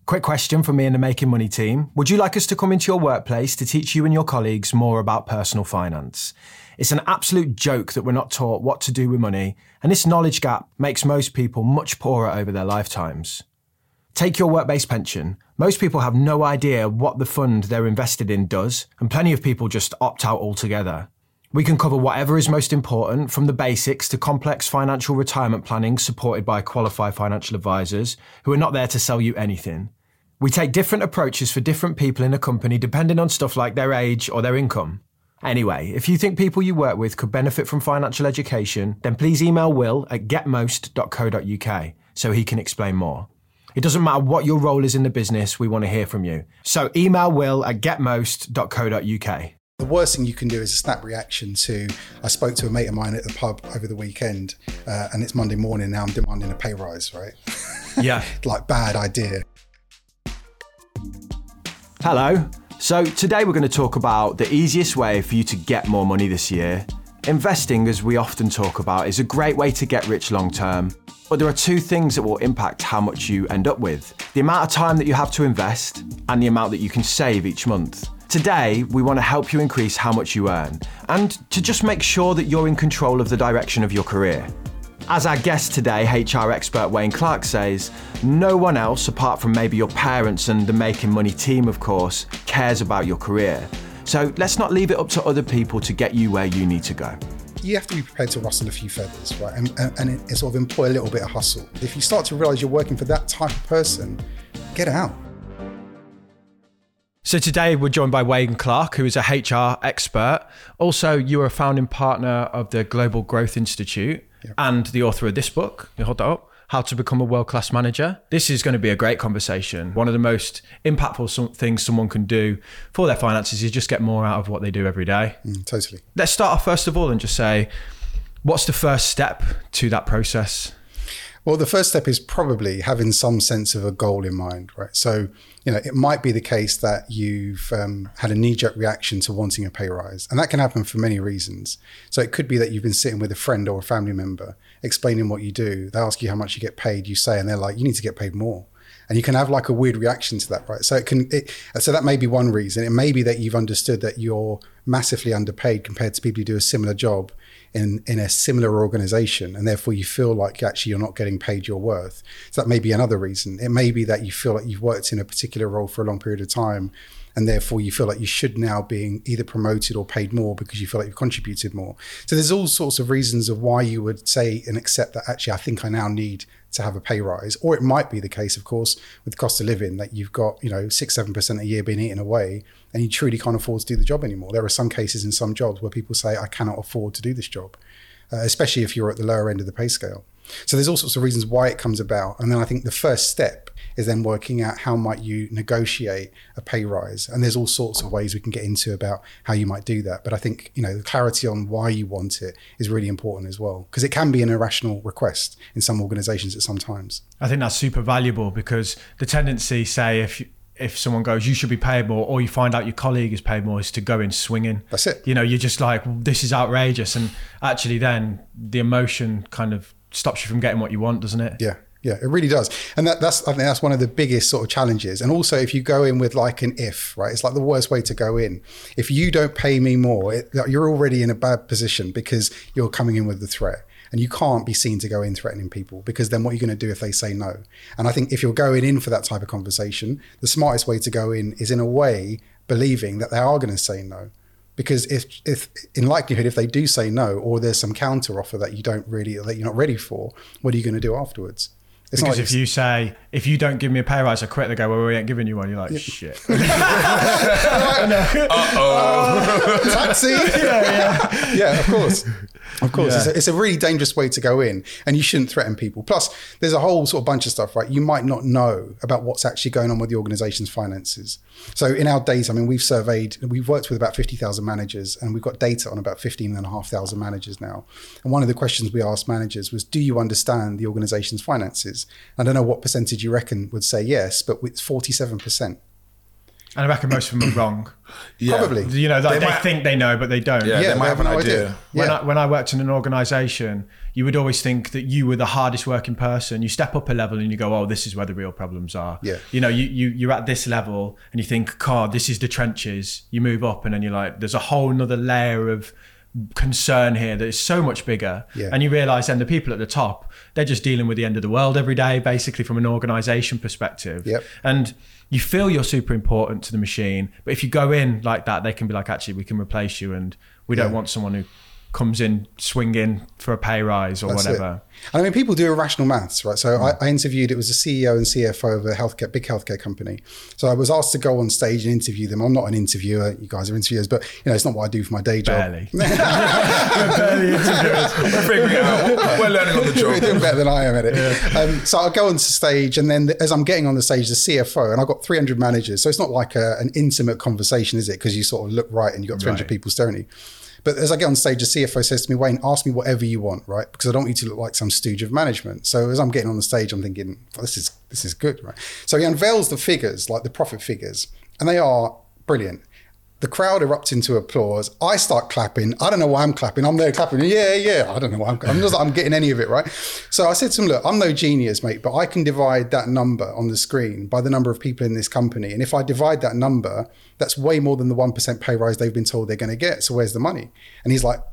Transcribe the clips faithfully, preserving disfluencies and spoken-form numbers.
Quick question from me and the Making Money team. Would you like us to come into your workplace to teach you and your colleagues more about personal finance? It's an absolute joke that we're not taught what to do with money, and this knowledge gap makes most people much poorer over their lifetimes. Take your work-based pension. Most people have no idea what the fund they're invested in does, and plenty of people just opt out altogether. We can cover whatever is most important, from the basics to complex financial retirement planning supported by qualified financial advisors who are not there to sell you anything. We take different approaches for different people in a company depending on stuff like their age or their income. Anyway, if you think people you work with could benefit from financial education, then please email Will at getmost dot co dot uk so he can explain more. It doesn't matter what your role is in the business, we want to hear from you. So email Will at getmost dot co dot uk. The worst thing you can do is a snap reaction to, I spoke to a mate of mine at the pub over the weekend, uh, and it's Monday morning, now I'm demanding a pay rise, right? Yeah. Like, bad idea. Hello. So today we're going to talk about the easiest way for you to get more money this year. Investing, as we often talk about, is a great way to get rich long term. But there are two things that will impact how much you end up with: the amount of time that you have to invest and the amount that you can save each month. Today, we want to help you increase how much you earn and to just make sure that you're in control of the direction of your career. As our guest today, H R expert Wayne Clark, says, no one else, apart from maybe your parents and the Making Money team, of course, cares about your career. So let's not leave it up to other people to get you where you need to go. You have to be prepared to rustle a few feathers, right? And, and, and it, sort of employ a little bit of hustle. If you start to realize you're working for that type of person, get out. So today we're joined by Wayne Clark, who is a H R expert. Also, you are a founding partner of the Global Growth Institute yep. and the author of this book. You hold that up. How to Become a World-Class Manager. This is going to be a great conversation. One of the most impactful things someone can do for their finances is just get more out of what they do every day. Mm, totally. Let's start off first of all and just say, what's the first step to that process? Well, the first step is probably having some sense of a goal in mind, right? So, you know, it might be the case that you've um, had a knee-jerk reaction to wanting a pay rise, and that can happen for many reasons. So it could be that you've been sitting with a friend or a family member explaining what you do. They ask you how much you get paid, you say, and they're like, you need to get paid more. And you can have like a weird reaction to that, right? So it can, it, so that may be one reason. It may be that you've understood that you're massively underpaid compared to people who do a similar job in, in a similar organization, and therefore you feel like actually you're not getting paid your worth. So that may be another reason. It may be that you feel like you've worked in a particular role for a long period of time, and therefore you feel like you should now be either promoted or paid more because you feel like you've contributed more. So there's all sorts of reasons of why you would say and accept that actually I think I now need to have a pay rise. Or it might be the case, of course, with cost of living, that you've got, you know, six, seven percent a year being eaten away and you truly can't afford to do the job anymore. There are some cases in some jobs where people say, I cannot afford to do this job, uh, especially if you're at the lower end of the pay scale. So there's all sorts of reasons why it comes about. And then I think the first step is then working out how might you negotiate a pay rise. And there's all sorts of ways we can get into about how you might do that. But I think, you know, the clarity on why you want it is really important as well, because it can be an irrational request in some organizations at some times. I think that's super valuable, because the tendency, say, if you, if someone goes, you should be paid more, or you find out your colleague is paid more, is to go in swinging. That's it. You know, you're just like, well, this is outrageous. And actually then the emotion kind of stops you from getting what you want, doesn't it? Yeah. Yeah, it really does. And that, that's, I think that's one of the biggest sort of challenges. And also if you go in with like an if, right, it's like the worst way to go in. If you don't pay me more, it, you're already in a bad position because you're coming in with the threat. And you can't be seen to go in threatening people, because then what are you going to do if they say no? And I think if you're going in for that type of conversation, the smartest way to go in is in a way believing that they are going to say no. Because if, if in likelihood, if they do say no, or there's some counter offer that you don't really, that you're not ready for, what are you going to do afterwards? It's because if you say, if you don't give me a pay rise, I quit, they go, well, we ain't giving you one. You're like, yeah. Shit. Uh-oh. Taxi. Yeah, yeah. Yeah, of course. Of course. Yeah. It's, a, it's a really dangerous way to go in, and you shouldn't threaten people. Plus, there's a whole sort of bunch of stuff, right? You might not know about what's actually going on with the organization's finances. So in our data, I mean, we've surveyed, we've worked with about fifty thousand managers, and we've got data on about fifteen and a half thousand managers now. And one of the questions we asked managers was, do you understand the organization's finances? I don't know what percentage you reckon would say yes, but it's forty-seven percent. And I reckon most of them are wrong. Yeah. Probably. You know, like they, they they might, think they know, but they don't. Yeah, yeah they might have an no idea. idea. When, yeah. I, when I worked in an organisation, you would always think that you were the hardest working person. You step up a level and you go, oh, this is where the real problems are. Yeah. You know, you, you, you're at this level and you think, God, this is the trenches. You move up and then you're like, there's a whole nother layer of concern here that is so much bigger. Yeah. And you realise then the people at the top, they're just dealing with the end of the world every day, basically from an organisation perspective. Yep. And you feel you're super important to the machine, but if you go in like that, they can be like, actually, we can replace you, and we don't Yeah. want someone who comes in swinging for a pay rise or That's whatever. It. And I mean, people do irrational maths, right? So mm. I, I interviewed, it was the C E O and C F O of a healthcare, big healthcare company. So I was asked to go on stage and interview them. I'm not an interviewer, you guys are interviewers, but you know, it's not what I do for my day job. Barely. We're barely interviewers. We're figuring it out. We're learning on the job. You're doing better than I am at it. Yeah. Um, so I go on stage, and then as I'm getting on the stage, the C F O, and I've got three hundred managers. So it's not like a, an intimate conversation, is it? Because you sort of look right and you've got three hundred right. people staring at you. But as I get on stage, the C F O says to me, Wayne, ask me whatever you want, right? Because I don't want you to look like some stooge of management. So as I'm getting on the stage, I'm thinking, well, this is this is good, right? So he unveils the figures, like the profit figures, and they are brilliant. The crowd erupts into applause. I start clapping. I don't know why I'm clapping. I'm there clapping. Yeah, yeah. I don't know why I'm I'm, just, I'm getting any of it, right? So I said to him, look, I'm no genius, mate, but I can divide that number on the screen by the number of people in this company. And if I divide that number, that's way more than the one percent pay rise they've been told they're going to get. So where's the money? And he's like,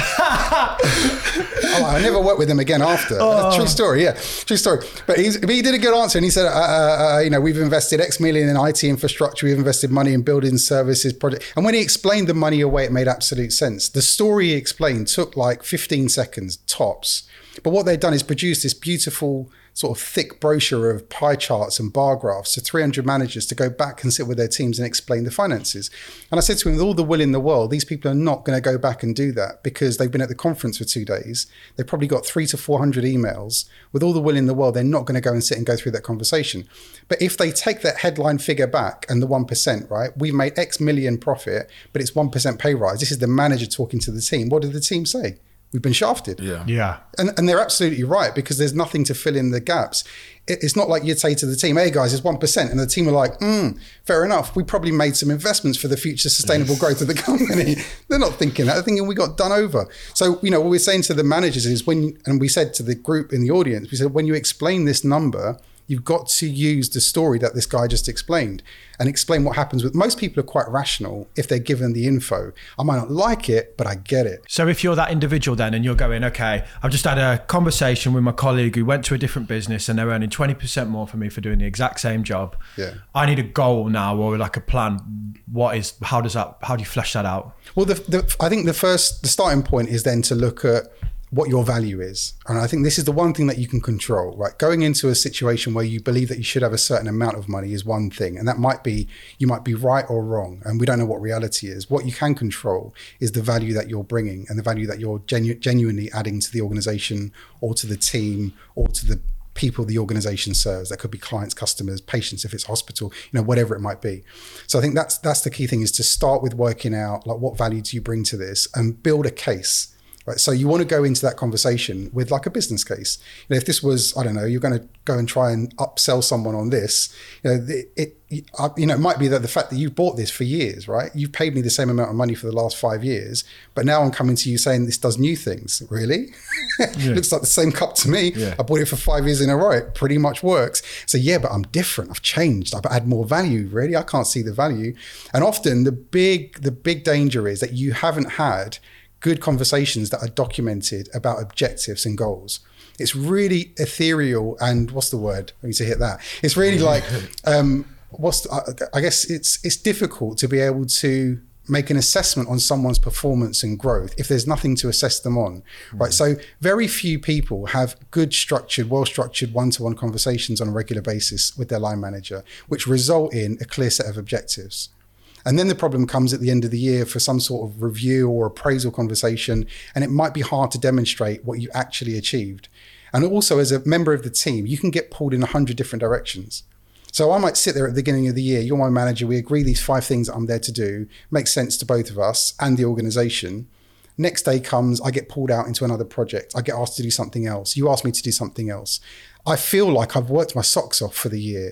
oh, I never worked with him again after. Oh. True story, yeah, true story. But, he's, but he did a good answer, and he said, uh, uh, uh, you know, we've invested X million in I T infrastructure, we've invested money in building services project. And when he explained the money away, it made absolute sense. The story he explained took like fifteen seconds tops. But what they've done is produce this beautiful sort of thick brochure of pie charts and bar graphs to three hundred managers to go back and sit with their teams and explain the finances. And I said to him, with all the will in the world, these people are not going to go back and do that because they've been at the conference for two days. They've probably got three to four hundred emails. With all the will in the world, they're not going to go and sit and go through that conversation. But if they take that headline figure back and the one percent, right, we've made X million profit, but it's one percent pay rise. This is the manager talking to the team. What did the team say? We've been shafted. Yeah. Yeah. And, and they're absolutely right, because there's nothing to fill in the gaps. It, it's not like you'd say to the team, hey guys, it's one percent. And the team are like, mm, fair enough. We probably made some investments for the future sustainable growth of the company. They're not thinking that. They're thinking we got done over. So, you know, what we're saying to the managers is when, and we said to the group in the audience, we said, when you explain this number, you've got to use the story that this guy just explained and explain what happens with, most people are quite rational if they're given the info. I might not like it, but I get it. So if you're that individual then and you're going, okay, I've just had a conversation with my colleague who went to a different business and they're earning twenty percent more for me for doing the exact same job. Yeah. I need a goal now or like a plan. What is, how does that, how do you flesh that out? Well, the, the, I think the first, the starting point is then to look at what your value is. And I think this is the one thing that you can control, right? Going into a situation where you believe that you should have a certain amount of money is one thing. And that might be, you might be right or wrong. And we don't know what reality is. What you can control is the value that you're bringing and the value that you're genu- genuinely adding to the organization or to the team or to the people the organization serves. That could be clients, customers, patients, if it's hospital, you know, whatever it might be. So I think that's that's the key thing, is to start with working out, like, what value do you bring to this and build a case. Right, so you want to go into that conversation with like a business case. You know, if this was, I don't know, you're going to go and try and upsell someone on this, you know, it, it you know, it might be that the fact that you've bought this for years, right? You've paid me the same amount of money for the last five years, but now I'm coming to you saying this does new things. Really? Yeah. Looks like the same cup to me. Yeah. I bought it for five years in a row. It pretty much works. So yeah, but I'm different. I've changed. I've added more value. Really, I can't see the value. And often the big, the big danger is that you haven't had good conversations that are documented about objectives and goals. It's really ethereal and what's the word? I need to hit that. It's really like, um, what's the, I guess it's it's difficult to be able to make an assessment on someone's performance and growth if there's nothing to assess them on, mm-hmm. right? So very few people have good structured, well-structured one-to-one conversations on a regular basis with their line manager, which result in a clear set of objectives. And then the problem comes at the end of the year for some sort of review or appraisal conversation, and it might be hard to demonstrate what you actually achieved. And also, as a member of the team, you can get pulled in a hundred different directions. So I might sit there at the beginning of the year, you're my manager, we agree these five things that I'm there to do, makes sense to both of us and the organization. Next day comes, I get pulled out into another project. I get asked to do something else. You ask me to do something else. I feel like I've worked my socks off for the year,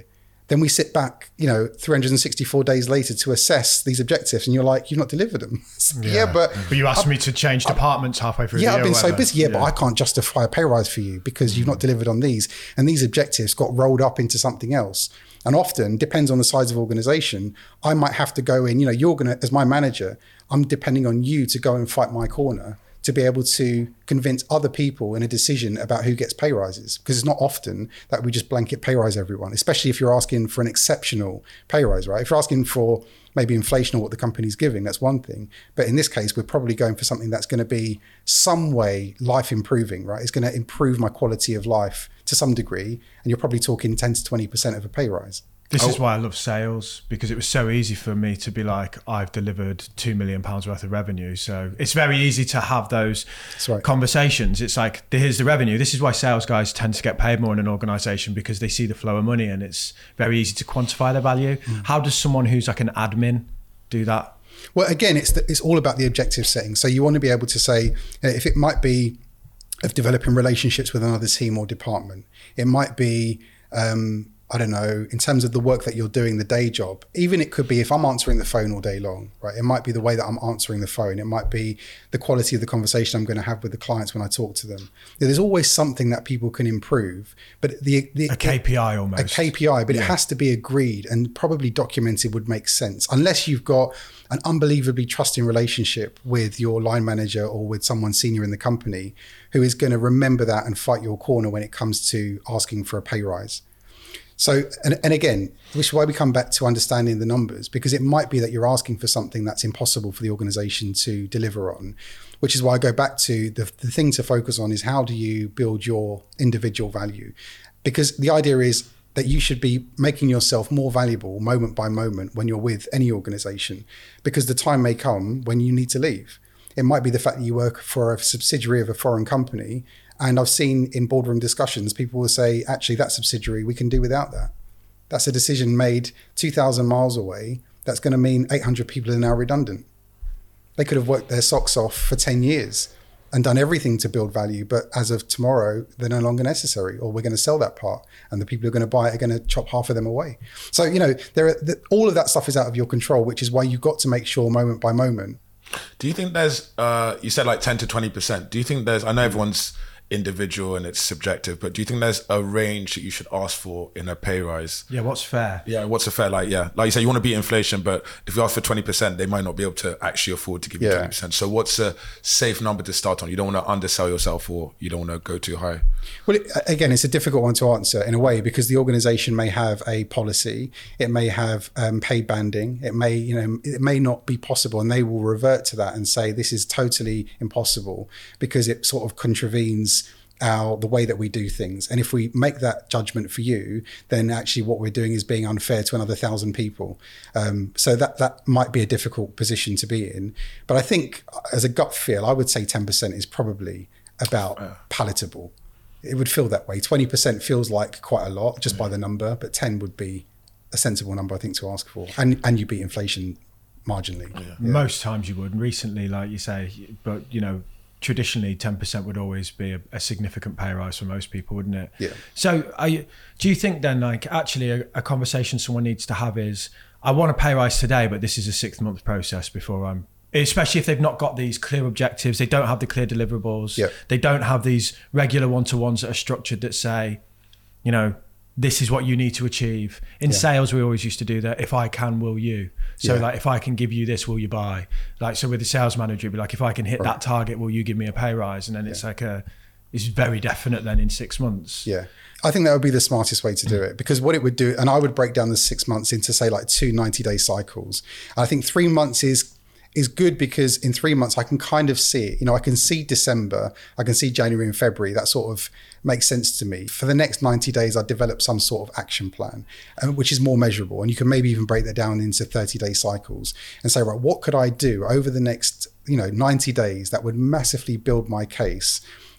Then we sit back, you know, three hundred sixty-four days later to assess these objectives, and you're like, you've not delivered them. yeah. yeah, but but you asked I, me to change departments I, halfway through. Yeah, the year I've been so whatever. busy. Yeah, yeah, but I can't justify a pay rise for you because you've not delivered on these, and these objectives got rolled up into something else. And often, depends on the size of organization, I might have to go in. You know, you're gonna, as my manager, I'm depending on you to go and fight my corner to be able to convince other people in a decision about who gets pay rises. Because it's not often that we just blanket pay rise everyone, especially if you're asking for an exceptional pay rise, right? If you're asking for maybe inflation or what the company's giving, that's one thing. But in this case, we're probably going for something that's going to be some way life improving, right? It's going to improve my quality of life to some degree. And you're probably talking ten to twenty percent of a pay rise. This oh. is why I love sales, because it was so easy for me to be like, I've delivered two million pounds worth of revenue. So it's very easy to have those right. conversations. It's like, here's the revenue. This is why sales guys tend to get paid more in an organization, because they see the flow of money and it's very easy to quantify their value. Mm. How does someone who's like an admin do that? Well, again, it's the, it's all about the objective setting. So you want to be able to say, if it might be of developing relationships with another team or department, it might be, um, I don't know, in terms of the work that you're doing, the day job. Even it could be if I'm answering the phone all day long, right? It might be the way that I'm answering the phone. It might be the quality of the conversation I'm going to have with the clients when I talk to them. There's always something that people can improve, but the, the a K P I almost. A K P I, but yeah. It has to be agreed and probably documented would make sense. Unless you've got an unbelievably trusting relationship with your line manager or with someone senior in the company who is going to remember that and fight your corner when it comes to asking for a pay rise. So, and, and again, which is why we come back to understanding the numbers, because it might be that you're asking for something that's impossible for the organization to deliver on, which is why I go back to the, the thing to focus on is how do you build your individual value? Because the idea is that you should be making yourself more valuable moment by moment when you're with any organization, because the time may come when you need to leave. It might be the fact that you work for a subsidiary of a foreign company. And I've seen in boardroom discussions, people will say, actually, that subsidiary, we can do without that. That's a decision made two thousand miles away. That's going to mean eight hundred people are now redundant. They could have worked their socks off for ten years and done everything to build value. But as of tomorrow, they're no longer necessary, or we're going to sell that part. And the people who are going to buy it are going to chop half of them away. So, you know, there are the, all of that stuff is out of your control, which is why you've got to make sure moment by moment. Do you think there's, uh, you said like ten to twenty percent. Do you think there's, I know everyone's individual and it's subjective, but do you think there's a range that you should ask for in a pay rise? Yeah, what's fair? Yeah, what's a fair, like, yeah. Like you say, you want to beat inflation, but if you ask for twenty percent, they might not be able to actually afford to give you yeah. twenty percent. So what's a safe number to start on? You don't want to undersell yourself or you don't want to go too high. Well, it, again, it's a difficult one to answer in a way, because the organization may have a policy, it may have um, pay banding, it may, you know, it may not be possible, and they will revert to that and say, this is totally impossible because it sort of contravenes Our, the way that we do things. And if we make that judgment for you, then actually what we're doing is being unfair to another thousand people. Um, so that that might be a difficult position to be in. But I think as a gut feel, I would say ten percent is probably about yeah. palatable. It would feel that way. twenty percent feels like quite a lot just yeah. by the number, but ten would be a sensible number, I think, to ask for. And and you beat inflation marginally. Yeah. Yeah. Most times you would. And recently, like you say, but you know, traditionally ten percent would always be a, a significant pay rise for most people, wouldn't it? Yeah. So are you, do you think then, like, actually a, a conversation someone needs to have is, I want a pay rise today, but this is a six month process before I'm, especially if they've not got these clear objectives, they don't have the clear deliverables, yeah. they don't have these regular one-to-ones that are structured that say, you know, this is what you need to achieve. In yeah. sales, we always used to do that. If I can, will you? So yeah. like, if I can give you this, will you buy? Like, so with the sales manager, it'd be like, if I can hit right. that target, will you give me a pay rise? And then it's yeah. like a, it's very definite then in six months. Yeah. I think that would be the smartest way to do it, because what it would do, and I would break down the six months into say like two ninety day cycles. And I think three months is is good because in three months I can kind of see it. You know, I can see December, I can see January and February. That sort of makes sense to me. For the next ninety days, I develop some sort of action plan, uh, which is more measurable. And you can maybe even break that down into thirty day cycles and say, right, what could I do over the next, you know, ninety days that would massively build my case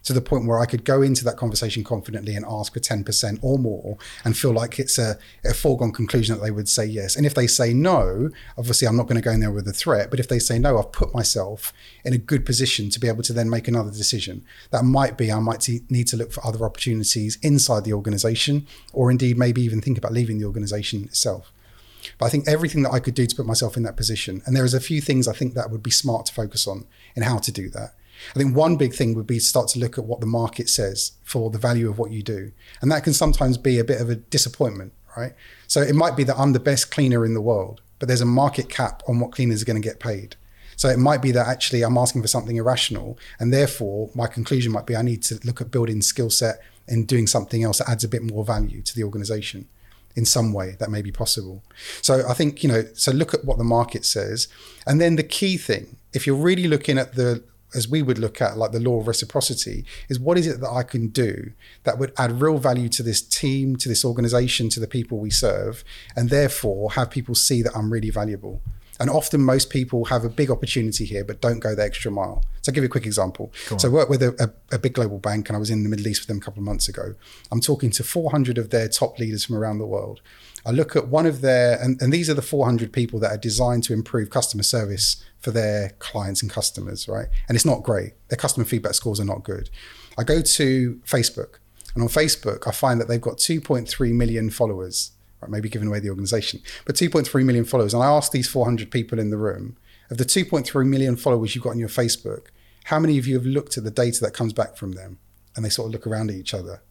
to the point where I could go into that conversation confidently and ask for ten percent or more and feel like it's a, a foregone conclusion that they would say yes. And if they say no, obviously I'm not going to go in there with a threat, but if they say no, I've put myself in a good position to be able to then make another decision. That might be, I might t- need to look for other opportunities inside the organization, or indeed maybe even think about leaving the organization itself. But I think everything that I could do to put myself in that position, and there is a few things I think that would be smart to focus on in how to do that. I think one big thing would be to start to look at what the market says for the value of what you do. And that can sometimes be a bit of a disappointment, right? So it might be that I'm the best cleaner in the world, but there's a market cap on what cleaners are going to get paid. So it might be that actually I'm asking for something irrational, and therefore my conclusion might be I need to look at building skill set and doing something else that adds a bit more value to the organization in some way that may be possible. So I think, you know, so look at what the market says. And then the key thing, if you're really looking at the, as we would look at like the law of reciprocity, is what is it that I can do that would add real value to this team, to this organization, to the people we serve, and therefore have people see that I'm really valuable. And often most people have a big opportunity here, but don't go the extra mile. So I'll give you a quick example. So I work with a, a, a big global bank, and I was in the Middle East with them a couple of months ago. I'm talking to four hundred of their top leaders from around the world. I look at one of their, and, and these are the four hundred people that are designed to improve customer service for their clients and customers, right? And it's not great. Their customer feedback scores are not good. I go to Facebook, and on Facebook, I find that they've got two point three million followers. Right, maybe giving away the organization, but two point three million followers. And I asked these four hundred people in the room, of the two point three million followers you've got on your Facebook, how many of you have looked at the data that comes back from them? And they sort of look around at each other.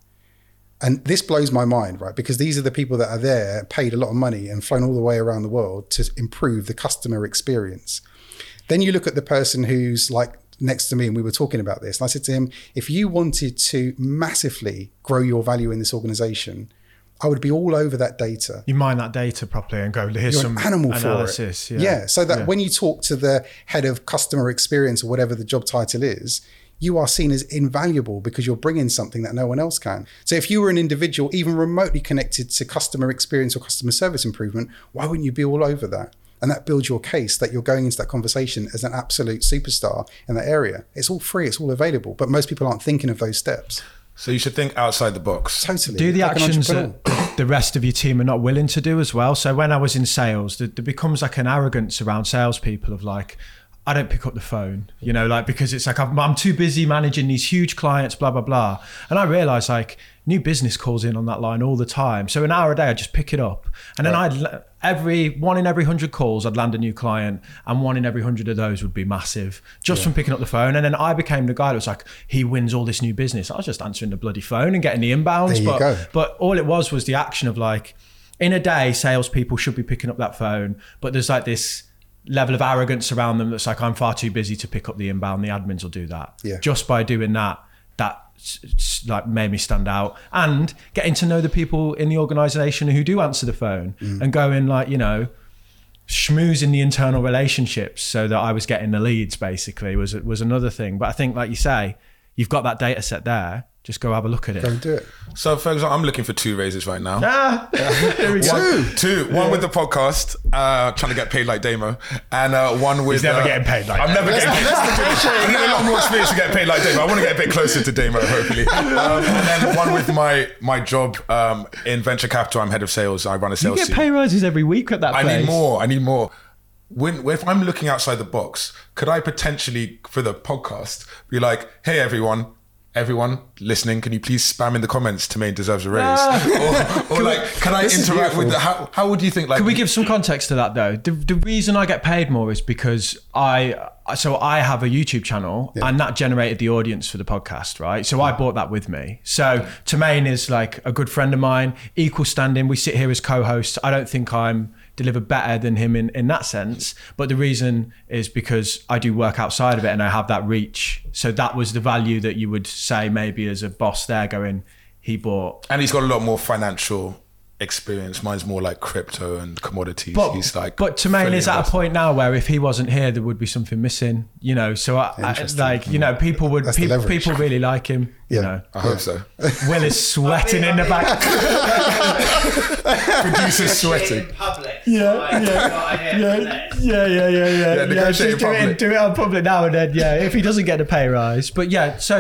And this blows my mind, right? Because these are the people that are there, paid a lot of money and flown all the way around the world to improve the customer experience. Then you look at the person who's like next to me, and we were talking about this. And I said to him, if you wanted to massively grow your value in this organization, I would be all over that data. You mine that data properly and go, here's You're some an animal analysis. For it. Yeah. yeah, so that yeah. when you talk to the head of customer experience or whatever the job title is, you are seen as invaluable because you're bringing something that no one else can. So if you were an individual even remotely connected to customer experience or customer service improvement, why wouldn't you be all over that? And that builds your case that you're going into that conversation as an absolute superstar in that area. It's all free, it's all available, but most people aren't thinking of those steps. So you should think outside the box. Totally. Do the like actions that the rest of your team are not willing to do as well. So when I was in sales, there, there becomes like an arrogance around salespeople of like, I don't pick up the phone, you know, like, because it's like, I'm, I'm too busy managing these huge clients, blah, blah, blah. And I realized like new business calls in on that line all the time. So an hour a day, I just pick it up. And then right. I'd, every one in every hundred calls, I'd land a new client, and one in every hundred of those would be massive just yeah. from picking up the phone. And then I became the guy that was like, he wins all this new business. I was just answering the bloody phone and getting the inbounds. There you but, go. but all it was was the action of like, in a day, salespeople should be picking up that phone, but there's like this level of arrogance around them that's like, I'm far too busy to pick up the inbound. The admins will do that. Yeah. Just by doing that, that like made me stand out, and getting to know the people in the organization who do answer the phone mm. and going like, you know, schmoozing the internal relationships so that I was getting the leads basically was was another thing. But I think, like you say, you've got that data set there. Just go have a look at it. Go and do it. So, for example, I'm looking for two raises right now. Ah, there we go. Two. Two. One yeah. with the podcast, uh, trying to get paid like Damo, and uh, one with... He's never uh, getting paid like I'm Damo. never getting paid. I need a lot more experience to get paid like Damo. I want to get a bit closer to Damo, hopefully. Um, and then one with my my job um, in venture capital. I'm head of sales. I run a sales team. You get pay rises every week at that place. I need more. I need more. When, if I'm looking outside the box, could I potentially, for the podcast, be like, hey, everyone, Everyone listening, can you please spam in the comments Temain deserves a raise? Ah. Or, or like, can I interact with the, how, how would you think? Like, can we give some context to that though? The, the reason I get paid more is because I, so I have a YouTube channel yeah. and that generated the audience for the podcast, right? So I bought that with me. So Temain is like a good friend of mine, equal standing. We sit here as co-hosts. I don't think I'm deliver better than him in, in that sense. But the reason is because I do work outside of it and I have that reach. So that was the value that you would say maybe as a boss there going, he bought. And he's got a lot more financial experience. Mine's more like crypto and commodities. But, he's like, but Temain is at a point now where if he wasn't here, there would be something missing, you know? So I, I like, you know, people would, people, people really like him. Yeah, you know? I hope so. Will is sweating in the back. Producer's sweating. In public. Yeah, yeah, yeah, yeah, yeah, yeah, yeah, yeah. Yeah, yeah just do it, do it on public now and then. Yeah, if he doesn't get a pay rise, but yeah. So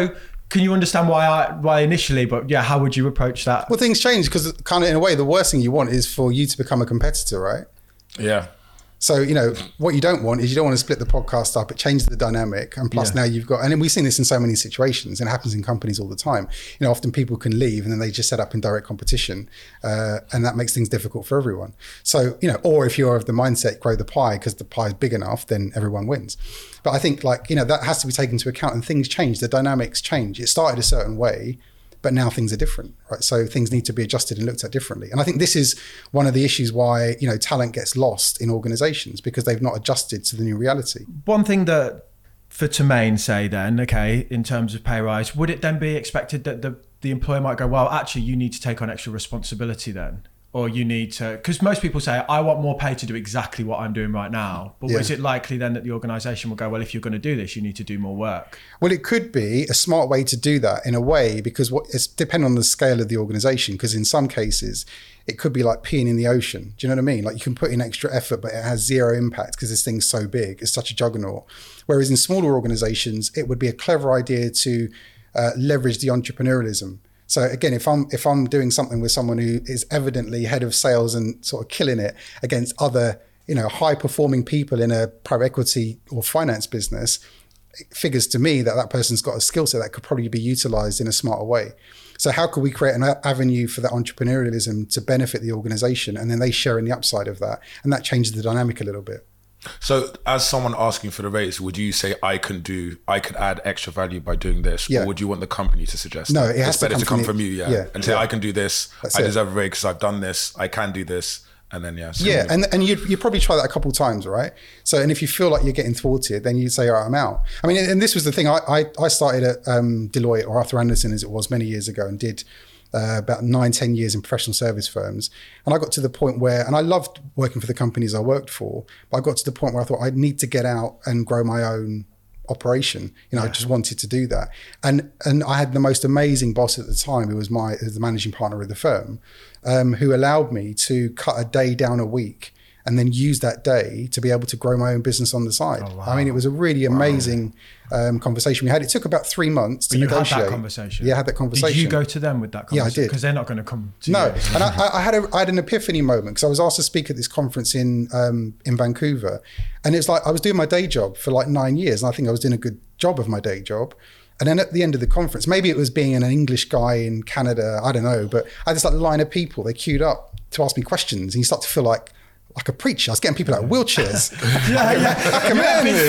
can you understand why I, why initially, but yeah, how would you approach that? Well, things change because kind of in a way, the worst thing you want is for you to become a competitor, right? Yeah. So, you know, what you don't want is you don't want to split the podcast up. It changes the dynamic. And plus yeah. now you've got, and we've seen this in so many situations, and it happens in companies all the time. You know, often people can leave and then they just set up in direct competition. Uh, and that makes things difficult for everyone. So, you know, or if you're of the mindset, grow the pie because the pie is big enough, then everyone wins. But I think like, you know, that has to be taken into account, and things change. The dynamics change. It started a certain way, but now things are different, right? So things need to be adjusted and looked at differently. And I think this is one of the issues why, you know, talent gets lost in organizations because they've not adjusted to the new reality. One thing that for Temain say then, okay, in terms of pay rise, would it then be expected that the, the employer might go, well, actually you need to take on extra responsibility then? Or you need to, because most people say, I want more pay to do exactly what I'm doing right now. But yeah. is it likely then that the organisation will go, well, if you're going to do this, you need to do more work? Well, it could be a smart way to do that in a way, because what it's depending on the scale of the organisation. Because in some cases, it could be like peeing in the ocean. Do you know what I mean? Like you can put in extra effort, but it has zero impact because this thing's so big. It's such a juggernaut. Whereas in smaller organisations, it would be a clever idea to uh, leverage the entrepreneurialism. So again, if I'm if I'm doing something with someone who is evidently head of sales and sort of killing it against other, you know, high performing people in a private equity or finance business, it figures to me that that person's got a skill set that could probably be utilized in a smarter way. So how could we create an avenue for that entrepreneurialism to benefit the organization, and then they share in the upside of that, and that changes the dynamic a little bit. So as someone asking for the raise, would you say I can do, I could add extra value by doing this? Yeah. Or would you want the company to suggest No, that? it has it's to better come to come from, from the, you, yeah. yeah. And say, yeah. I can do this, That's I it. deserve a raise because I've done this, I can do this. And then, yeah. So yeah, and and you'd, you'd probably try that a couple of times, right? So, and if you feel like you're getting thwarted, then you'd say, all right, I'm out. I mean, and this was the thing, I I, I started at um, Deloitte, or Arthur Andersen as it was many years ago, and did Uh, about nine, ten years in professional service firms. And I got to the point where, and I loved working for the companies I worked for, but I got to the point where I thought I'd need to get out and grow my own operation. You know, yeah. I just wanted to do that. And and I had the most amazing boss at the time, who was my the managing partner of the firm, um, who allowed me to cut a day down a week and then use that day to be able to grow my own business on the side. Oh, wow. I mean, it was a really amazing wow. um, conversation we had. It took about three months to but you negotiate. had that conversation? Yeah, I had that conversation. Did you go to them with that conversation? Yeah, I did. Because they're not going to come to no. you. No, and I, I, had a, I had an epiphany moment because I was asked to speak at this conference in um, in Vancouver. And it's like I was doing my day job for like nine years, and I think I was doing a good job of my day job. And then at the end of the conference, maybe it was being an English guy in Canada, I don't know, but I had this like line of people, they queued up to ask me questions, and you start to feel like like a preacher. I was getting people out of wheelchairs. yeah, yeah. I command you.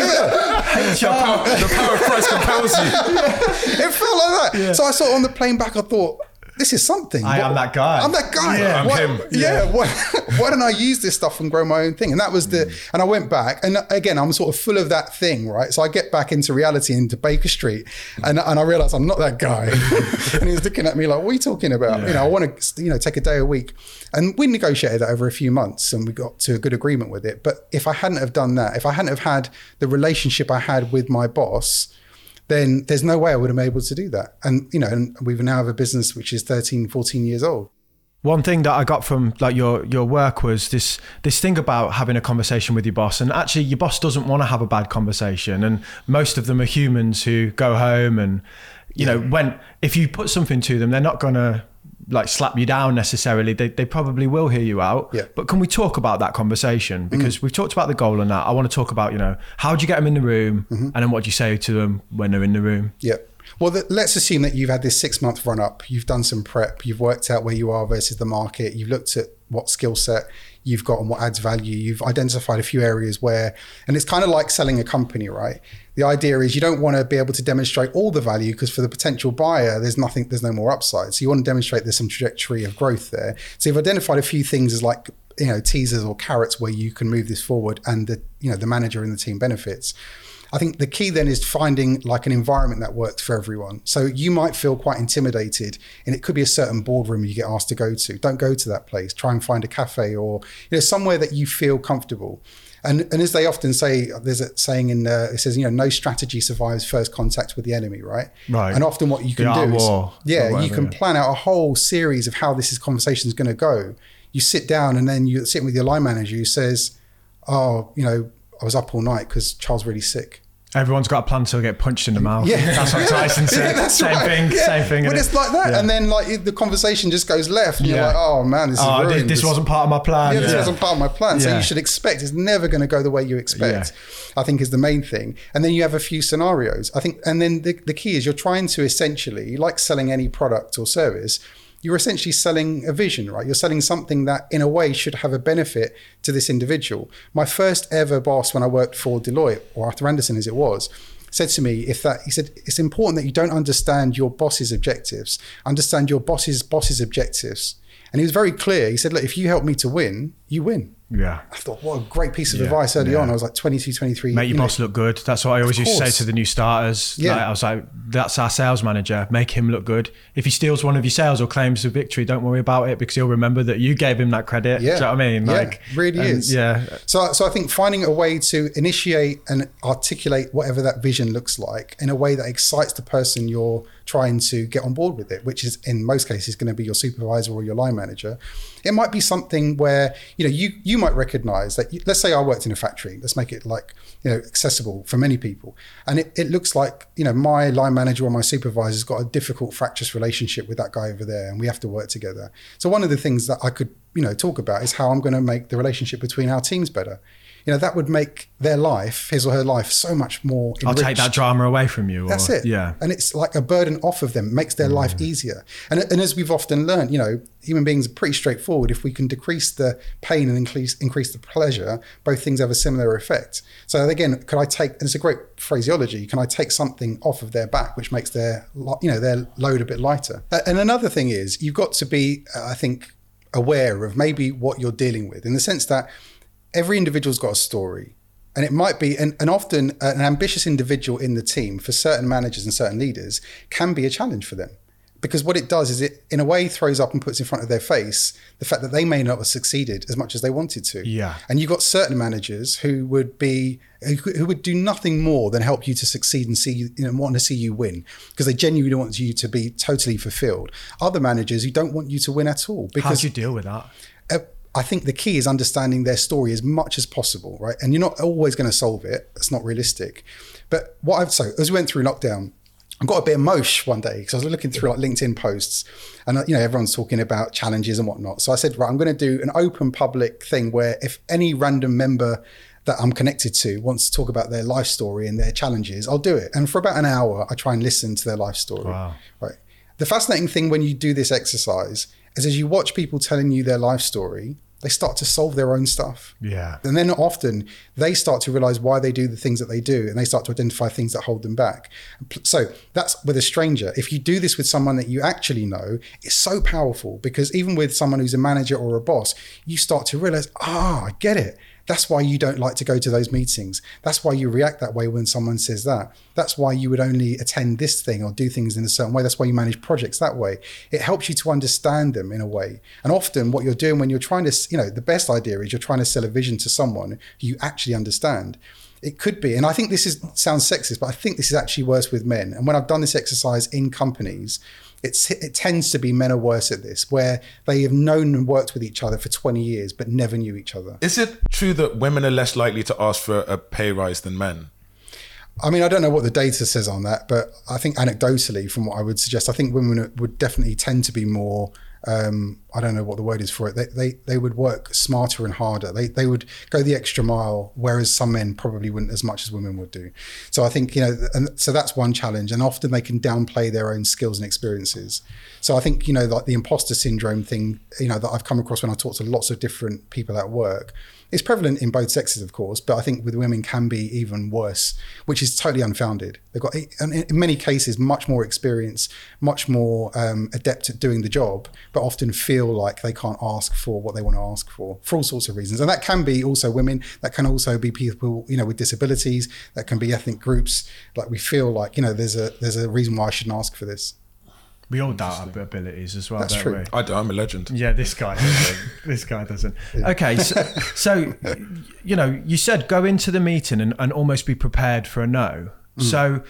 Yeah. The, power, the power of Christ compels you. Yeah. It felt like that. Yeah. So I saw on the plane back, I thought, this is something. I am that guy. I'm that guy. Yeah. I'm why, him. Yeah. yeah. Why, why don't I use this stuff and grow my own thing? And that was the, mm. and I went back, and again, I'm sort of full of that thing, right? So I get back into reality, into Baker Street, and, and I realized I'm not that guy. And he was looking at me like, what are you talking about? Yeah. You know, I want to, you know, take a day a week. And we negotiated that over a few months, and we got to a good agreement with it. But if I hadn't have done that, if I hadn't have had the relationship I had with my boss, then there's no way I would have been able to do that. And, you know, and we now have a business which is thirteen, fourteen years old. One thing that I got from like your your work was this this thing about having a conversation with your boss. And actually your boss doesn't want to have a bad conversation. And most of them are humans who go home and, you yeah. know, when, if you put something to them, they're not going to like slap you down necessarily. They they probably will hear you out. Yeah. But can we talk about that conversation? Because mm. we've talked about the goal and that. I want to talk about, you know, how do you get them in the room? Mm-hmm. And then what do you say to them when they're in the room? Yeah. Well, the, let's assume that you've had this six month run up. You've done some prep. You've worked out where you are versus the market. You've looked at what skill set you've got and what adds value. You've identified a few areas where, and it's kind of like selling a company, right? The idea is you don't want to be able to demonstrate all the value because for the potential buyer, there's nothing, there's no more upside. So you want to demonstrate there's some trajectory of growth there. So you've identified a few things as like, you know, teasers or carrots where you can move this forward and the, you know, the manager and the team benefits. I think the key then is finding like an environment that works for everyone. So you might feel quite intimidated, and it could be a certain boardroom you get asked to go to. Don't go to that place. Try and find a cafe or, you know, somewhere that you feel comfortable. And and as they often say, there's a saying in uh, it says, you know, no strategy survives first contact with the enemy, right? Right. And often what you can the do is, war, yeah, you can plan out a whole series of how this is conversation is going to go. You sit down and then you're sitting with your line manager who says, oh, you know, I was up all night because Charles really sick. Everyone's got a plan to get punched in the mouth. Yeah. That's what Tyson said. Yeah, same right. thing, yeah. same thing. But it's like that. Yeah. And then like the conversation just goes left. And Yeah. you're like, oh man, this is oh, ruined. this, this wasn't part of my plan. Yeah, this Yeah. wasn't part of my plan. So Yeah. you should expect it's never going to go the way you expect, I think is the main thing. And then you have a few scenarios. I think, and then the, the key is you're trying to essentially, like selling any product or service, you're essentially selling a vision, right? You're selling something that in a way should have a benefit to this individual. My first ever boss when I worked for Deloitte, or Arthur Andersen as it was, said to me, if that, he said, it's important that you don't understand your boss's objectives, understand your boss's boss's objectives. And he was very clear. He said, look, if you help me to win, you win. Yeah. I thought, what a great piece of Yeah. advice early Yeah. on. I was like twenty-two, twenty-three. Make your you know. boss look good. That's what I always Of used to say course. to the new starters. Yeah. Like, I was like, that's our sales manager. Make him look good. If he steals one of your sales or claims a victory, don't worry about it because he'll remember that you gave him that credit. Yeah. Do you know what I mean? Yeah, Like, really and, is. Yeah. So, so I think finding a way to initiate and articulate whatever that vision looks like in a way that excites the person you're trying to get on board with it, which is in most cases going to be your supervisor or your line manager. It might be something where, you know, you, you might recognize that, you, let's say I worked in a factory, let's make it like, you know, accessible for many people. And it, it looks like, you know, my line manager or my supervisor's got a difficult, fractious relationship with that guy over there and we have to work together. So one of the things that I could, you know, talk about is how I'm going to make the relationship between our teams better. You know, that would make their life, his or her life, so much more enriched. I'll take that drama away from you. Or, That's it. Yeah. And it's like a burden off of them, it makes their mm. life easier. And, and as we've often learned, you know, human beings are pretty straightforward. If we can decrease the pain and increase, increase the pleasure, both things have a similar effect. So again, could I take, and it's a great phraseology, can I take something off of their back, which makes their, you know, their load a bit lighter? And another thing is, you've got to be, I think, aware of maybe what you're dealing with, in the sense that every individual's got a story. And it might be, and, and often an ambitious individual in the team for certain managers and certain leaders can be a challenge for them. Because what it does is it, in a way, throws up and puts in front of their face the fact that they may not have succeeded as much as they wanted to. Yeah. And you've got certain managers who would be, who would do nothing more than help you to succeed and see, you know, want to see you win because they genuinely want you to be totally fulfilled. Other managers who don't want you to win at all. Because how do you deal with that? Uh, I think the key is understanding their story as much as possible, right? And you're not always going to solve it. It's not realistic. But what I've, so as we went through lockdown, I got a bit emosh one day because I was looking through like LinkedIn posts and, you know, everyone's talking about challenges and whatnot. So I said, right, I'm going to do an open public thing where if any random member that I'm connected to wants to talk about their life story and their challenges, I'll do it. And for about an hour, I try and listen to their life story. Wow. Right. The fascinating thing when you do this exercise is as you watch people telling you their life story, they start to solve their own stuff. Yeah. And then often they start to realize why they do the things that they do and they start to identify things that hold them back. So that's with a stranger. If you do this with someone that you actually know, it's so powerful because even with someone who's a manager or a boss, you start to realize, ah, oh, I get it. That's why you don't like to go to those meetings. That's why you react that way when someone says that. That's why you would only attend this thing or do things in a certain way. That's why you manage projects that way. It helps you to understand them in a way. And often what you're doing when you're trying to, you know, the best idea is you're trying to sell a vision to someone who you actually understand. It could be, and I think this is sounds sexist, but I think this is actually worse with men. And when I've done this exercise in companies, It's, it tends to be men are worse at this, where they have known and worked with each other for twenty years, but never knew each other. Is it true that women are less likely to ask for a pay rise than men? I mean, I don't know what the data says on that, but I think anecdotally, from what I would suggest, I think women would definitely tend to be more, um, I don't know what the word is for it. They, they they would work smarter and harder. They they would go the extra mile, whereas some men probably wouldn't as much as women would do. So I think, you know, and so that's one challenge. And often they can downplay their own skills and experiences. So I think, you know, like the imposter syndrome thing, you know, that I've come across when I talk to lots of different people at work, it's prevalent in both sexes, of course, but I think with women can be even worse, which is totally unfounded. They've got, in many cases, much more experience, much more um, adept at doing the job, but often feel like they can't ask for what they want to ask for, for all sorts of reasons. And that can be also women, that can also be people, you know, with disabilities, that can be ethnic groups. Like we feel like, you know, there's a there's a reason why I shouldn't ask for this. We all doubt our abilities as well. That's don't true. We? I do, I'm a legend. Yeah, this guy doesn't. this guy doesn't. Yeah. Okay, so, so, you know, you said go into the meeting and, and almost be prepared for a no. Mm. So,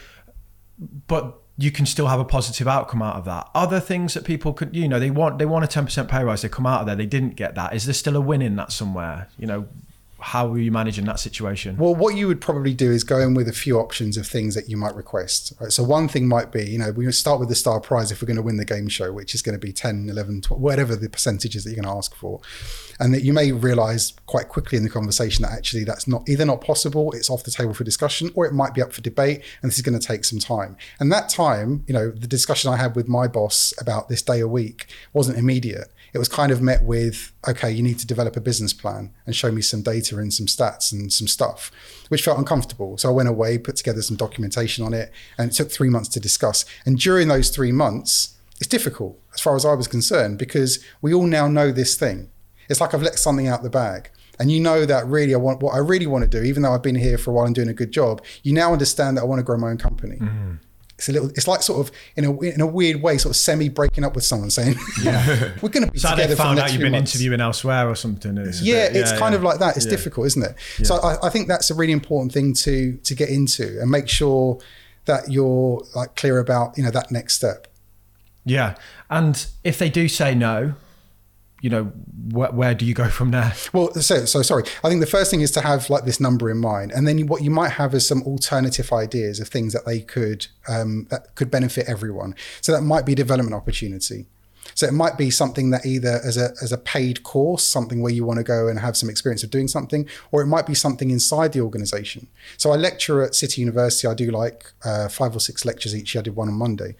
but you can still have a positive outcome out of that. Other things that people could, you know, they want they want a ten percent pay rise, they come out of there, they didn't get that. Is there still a win in that somewhere? You know, how were you managing that situation? Well, what you would probably do is go in with a few options of things that you might request. Right? So one thing might be, you know, we start with the star prize if we're going to win the game show, which is going to be ten, eleven, twelve, whatever the percentages that you're going to ask for. And that you may realize quite quickly in the conversation that actually that's not either not possible, it's off the table for discussion, or it might be up for debate, and this is going to take some time. And that time, you know, the discussion I had with my boss about this day a week wasn't immediate. It was kind of met with, okay, you need to develop a business plan and show me some data and some stats and some stuff, which felt uncomfortable. So I went away, put together some documentation on it, and it took three months to discuss. And during those three months, it's difficult as far as I was concerned, because we all now know this thing. It's like I've let something out the bag. And you know that really I want what I really want to do, even though I've been here for a while and doing a good job, you now understand that I want to grow my own company. Mm. It's a little, it's like sort of in a in a weird way, sort of semi breaking up with someone, saying, yeah. we're going to be so together. So they found for the out next you've been months. interviewing elsewhere or something. It's yeah, bit, it's yeah, kind yeah. of like that. It's yeah. difficult, isn't it? Yeah. So I, I think that's a really important thing to to get into and make sure that you're like clear about, you know, that next step. Yeah, and if they do say no, you know, wh- where do you go from there? Well, so, so sorry. I think the first thing is to have like this number in mind. And then you, what you might have is some alternative ideas of things that they could, um, that could benefit everyone. So that might be a development opportunity. So it might be something that either as a as a paid course, something where you want to go and have some experience of doing something, or it might be something inside the organization. So I lecture at City University. I do like uh, five or six lectures each year. I did one on Monday.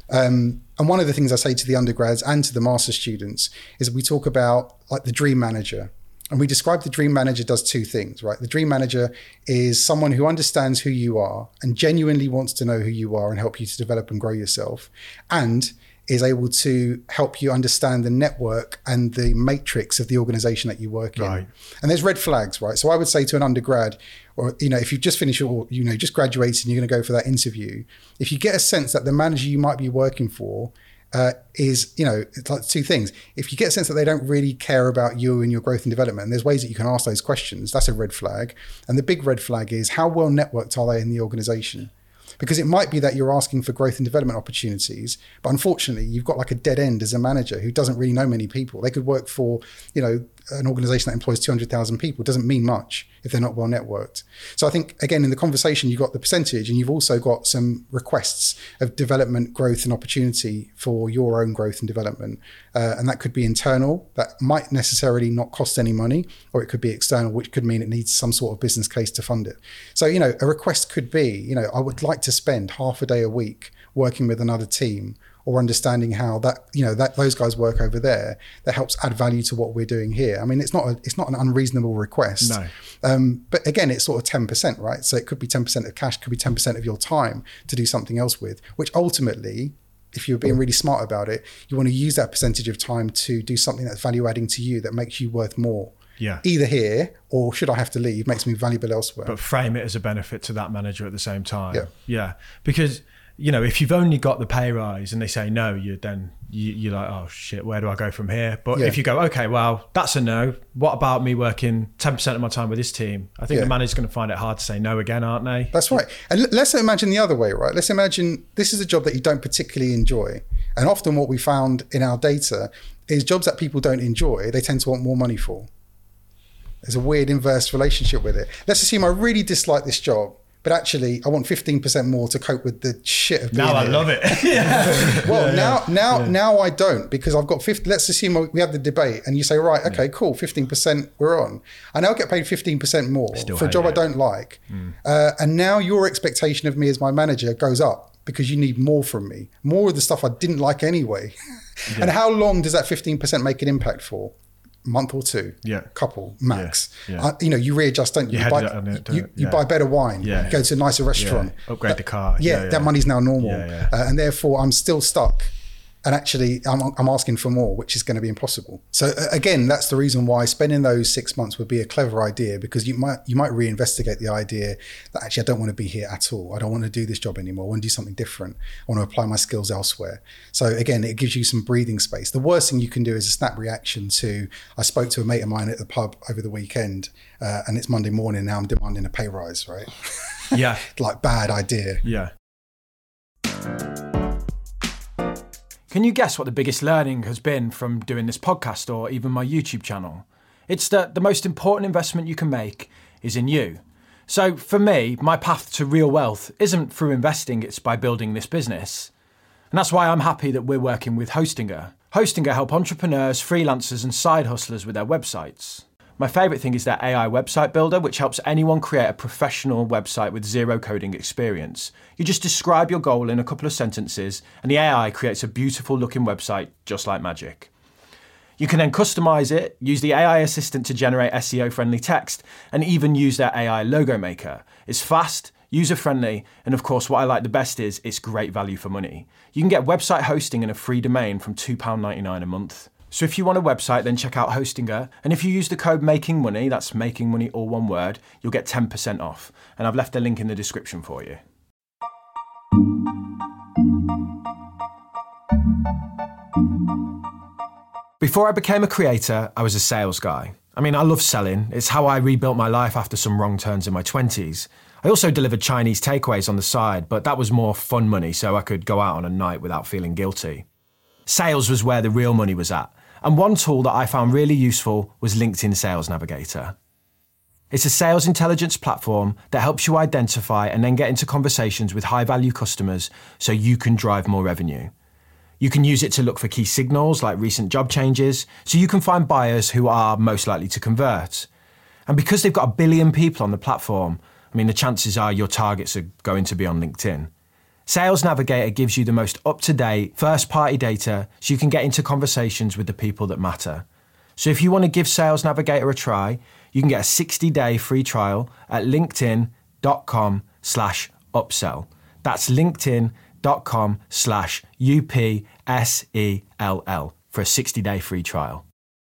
Um, and one of the things I say to the undergrads and to the master students is we talk about like the dream manager. And we describe the dream manager does two things, right? The dream manager is someone who understands who you are and genuinely wants to know who you are and help you to develop and grow yourself, and is able to help you understand the network and the matrix of the organization that you work in. Right. And there's red flags, right? So I would say to an undergrad, or, you know, if you've just finished or, you know, just graduated and you're going to go for that interview, if you get a sense that the manager you might be working for uh, is, you know, it's like two things. If you get a sense that they don't really care about you and your growth and development, and there's ways that you can ask those questions, that's a red flag. And the big red flag is how well networked are they in the organization? Because it might be that you're asking for growth and development opportunities, but unfortunately you've got like a dead end as a manager who doesn't really know many people. They could work for, you know, an organization that employs two hundred thousand people. It doesn't mean much if they're not well networked. So I think, again, in the conversation, you've got the percentage and you've also got some requests of development, growth and opportunity for your own growth and development. Uh, and that could be internal, that might necessarily not cost any money, or it could be external, which could mean it needs some sort of business case to fund it. So, you know, a request could be, you know, I would like to spend half a day a week working with another team, or understanding how that, you know, that those guys work over there, that helps add value to what we're doing here. I mean, it's not a, it's not an unreasonable request. No. Um, but again, it's sort of ten percent, right? So it could be ten percent of cash, could be ten percent of your time to do something else with, which ultimately, if you're being really smart about it, you want to use that percentage of time to do something that's value adding to you, that makes you worth more. Yeah. Either here, or should I have to leave, makes me valuable elsewhere. But frame it as a benefit to that manager at the same time. Yeah. Yeah. Because, you know, if you've only got the pay rise and they say no, you then you, you're like, oh shit, where do I go from here? But Yeah. if you go, okay, well, that's a no. What about me working ten percent of my time with this team? I think Yeah. the manager's going to find it hard to say no again, aren't they? That's right. And l- let's imagine the other way, right? Let's imagine this is a job that you don't particularly enjoy. And often what we found in our data is jobs that people don't enjoy, they tend to want more money for. There's a weird inverse relationship with it. Let's assume I really dislike this job, but actually I want fifteen percent more to cope with the shit of being Now I here. love it. yeah. Well, Yeah, now, yeah. now, Yeah. now I don't, because I've got fifty. Let's assume we have the debate, and you say, right, okay, yeah. cool, fifteen percent, we're on. I now get paid fifteen percent more Still for a hate job it. I don't like, Mm. uh, and now your expectation of me as my manager goes up because you need more from me, more of the stuff I didn't like anyway. Yeah. And how long does that fifteen percent make an impact for? Month or two, yeah, couple max. Yeah. Yeah. Uh, you know, you readjust, don't you? You, You buy, it on it, you, you yeah. buy better wine, Yeah. go to a nicer restaurant, Yeah. Upgrade That- the car. Yeah, Yeah, yeah. that money's now normal, Yeah, yeah. Uh, and therefore I'm still stuck. And actually, I'm, I'm asking for more, which is going to be impossible. So uh, again, that's the reason why spending those six months would be a clever idea, because you might you might reinvestigate the idea that actually I don't want to be here at all. I don't want to do this job anymore. I want to do something different. I want to apply my skills elsewhere. So again, it gives you some breathing space. The worst thing you can do is a snap reaction to, I spoke to a mate of mine at the pub over the weekend, uh, and it's Monday morning now, I'm demanding a pay rise, right? Yeah. Like, bad idea. Yeah. Can you guess what the biggest learning has been from doing this podcast or even my YouTube channel? It's that the most important investment you can make is in you. So for me, my path to real wealth isn't through investing, it's by building this business. And that's why I'm happy that we're working with Hostinger. Hostinger help entrepreneurs, freelancers and side hustlers with their websites. My favourite thing is their A I website builder, which helps anyone create a professional website with zero coding experience. You just describe your goal in a couple of sentences and the A I creates a beautiful looking website just like magic. You can then customise it, use the A I assistant to generate S E O-friendly text, and even use their A I logo maker. It's fast, user-friendly, and of course what I like the best is it's great value for money. You can get website hosting and a free domain from two pounds ninety-nine a month. So if you want a website, then check out Hostinger, and if you use the code MAKINGMONEY, that's making money all one word, you'll get ten percent off. And I've left a link in the description for you. Before I became a creator, I was a sales guy. I mean, I love selling. It's how I rebuilt my life after some wrong turns in my twenties. I also delivered Chinese takeaways on the side, but that was more fun money, so I could go out on a night without feeling guilty. Sales was where the real money was at, and one tool that I found really useful was LinkedIn Sales Navigator. It's a sales intelligence platform that helps you identify and then get into conversations with high-value customers so you can drive more revenue. You can use it to look for key signals like recent job changes, so you can find buyers who are most likely to convert. And because they've got a billion people on the platform, I mean, the chances are your targets are going to be on LinkedIn. Sales Navigator gives you the most up-to-date, first-party data so you can get into conversations with the people that matter. So if you want to give Sales Navigator a try, you can get a sixty-day free trial at linkedin.com slash upsell. That's LinkedIn. dot com slash U P S E L L for a sixty-day free trial.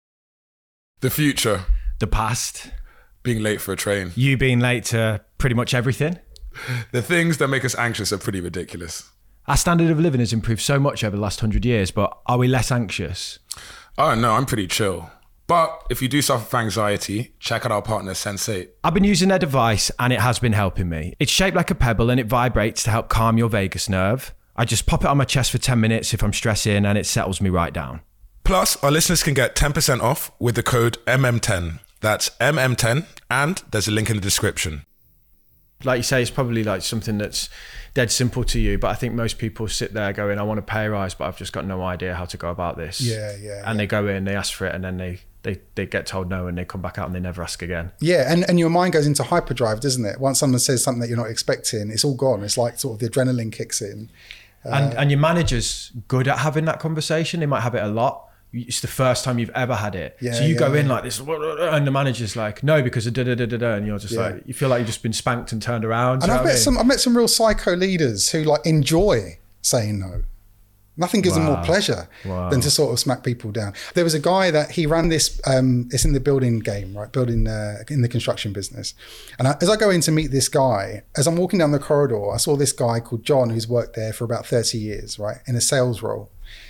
The future. The past. Being late for a train. You being late to pretty much everything. The things that make us anxious are pretty ridiculous. Our standard of living has improved so much over the last hundred years, but are we less anxious? Oh no, I'm pretty chill. But if you do suffer from anxiety, check out our partner Sensate. I've been using their device and it has been helping me. It's shaped like a pebble and it vibrates to help calm your vagus nerve. I just pop it on my chest for ten minutes if I'm stressing and it settles me right down. Plus, our listeners can get ten percent off with the code M M ten. That's M M ten, and there's a link in the description. Like you say, it's probably like something that's dead simple to you, but I think most people sit there going, I want a pay rise, but I've just got no idea how to go about this. Yeah, yeah. And yeah. they go in, they ask for it, and then they, they, they get told no, and they come back out and they never ask again. Yeah, and, and your mind goes into hyperdrive, doesn't it? Once someone says something that you're not expecting, it's all gone. It's like sort of the adrenaline kicks in. Uh, and, and your manager's good at having that conversation. They might have it a lot. It's the first time you've ever had it. Yeah, so you yeah, go in yeah. like this, and the manager's like, no, because of da da da da da, and you're just Yeah. like, you feel like you've just been spanked and turned around. And Do you I've know what I met mean? some, I've met some real psycho leaders who like enjoy saying no. Nothing gives them more Wow. pleasure Wow. than to sort of smack people down. There was a guy that he ran this, um, it's in the building game, right? Building uh, in the construction business. And I, as I go in to meet this guy, as I'm walking down the corridor, I saw this guy called John who's worked there for about thirty years, right? In a sales role.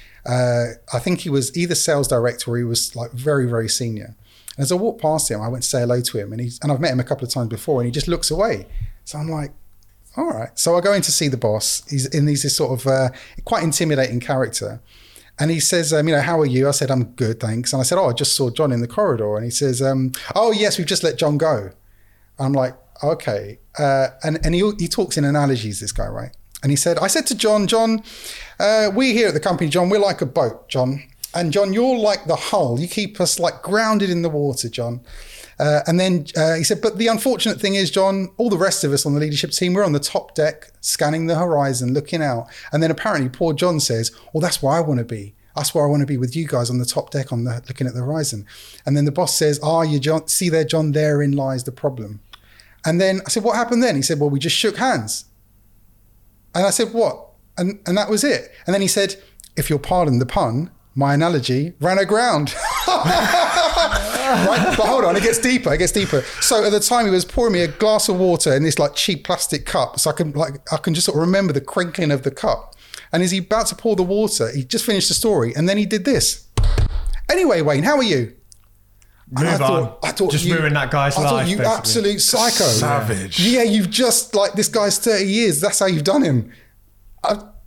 Uh, I think he was either sales director or he was like very, very senior. And as I walked past him, I went to say hello to him, and he's, and I've met him a couple of times before, and he just looks away. So I'm like, all right. So I go in to see the boss. He's in these this sort of uh, quite intimidating character. And he says, um, you know, how are you? I said, I'm good, thanks. And I said, oh, I just saw John in the corridor. And he says, um, oh, yes, we've just let John go. I'm like, okay. Uh, and and he, he talks in analogies, this guy, right? And he said, I said to John, John, uh, we here at the company, John, we're like a boat, John. And John, you're like the hull. You keep us like grounded in the water, John. Uh, and then uh, he said, but the unfortunate thing is, John, all the rest of us on the leadership team, we're on the top deck, scanning the horizon, looking out. And then apparently poor John says, well, that's where I want to be. That's where I want to be with you guys on the top deck, on the looking at the horizon. And then the boss says, ah, oh, you John, see there, John, therein lies the problem. And then I said, what happened then? He said, well, we just shook hands. And I said, what? And and that was it. And then he said, if you'll pardon the pun, my analogy ran aground. Right? But hold on, it gets deeper, it gets deeper. So at the time he was pouring me a glass of water in this like cheap plastic cup. So I can like I can just sort of remember the crinkling of the cup. And as he about to pour the water, he just finished the story. And then he did this. Anyway, Wayne, how are you? Move I thought, on. I thought just you, ruin that guy's I life. thought you basically. absolute psycho. Savage. Yeah, you've just like this guy's thirty years. That's how you've done him. I,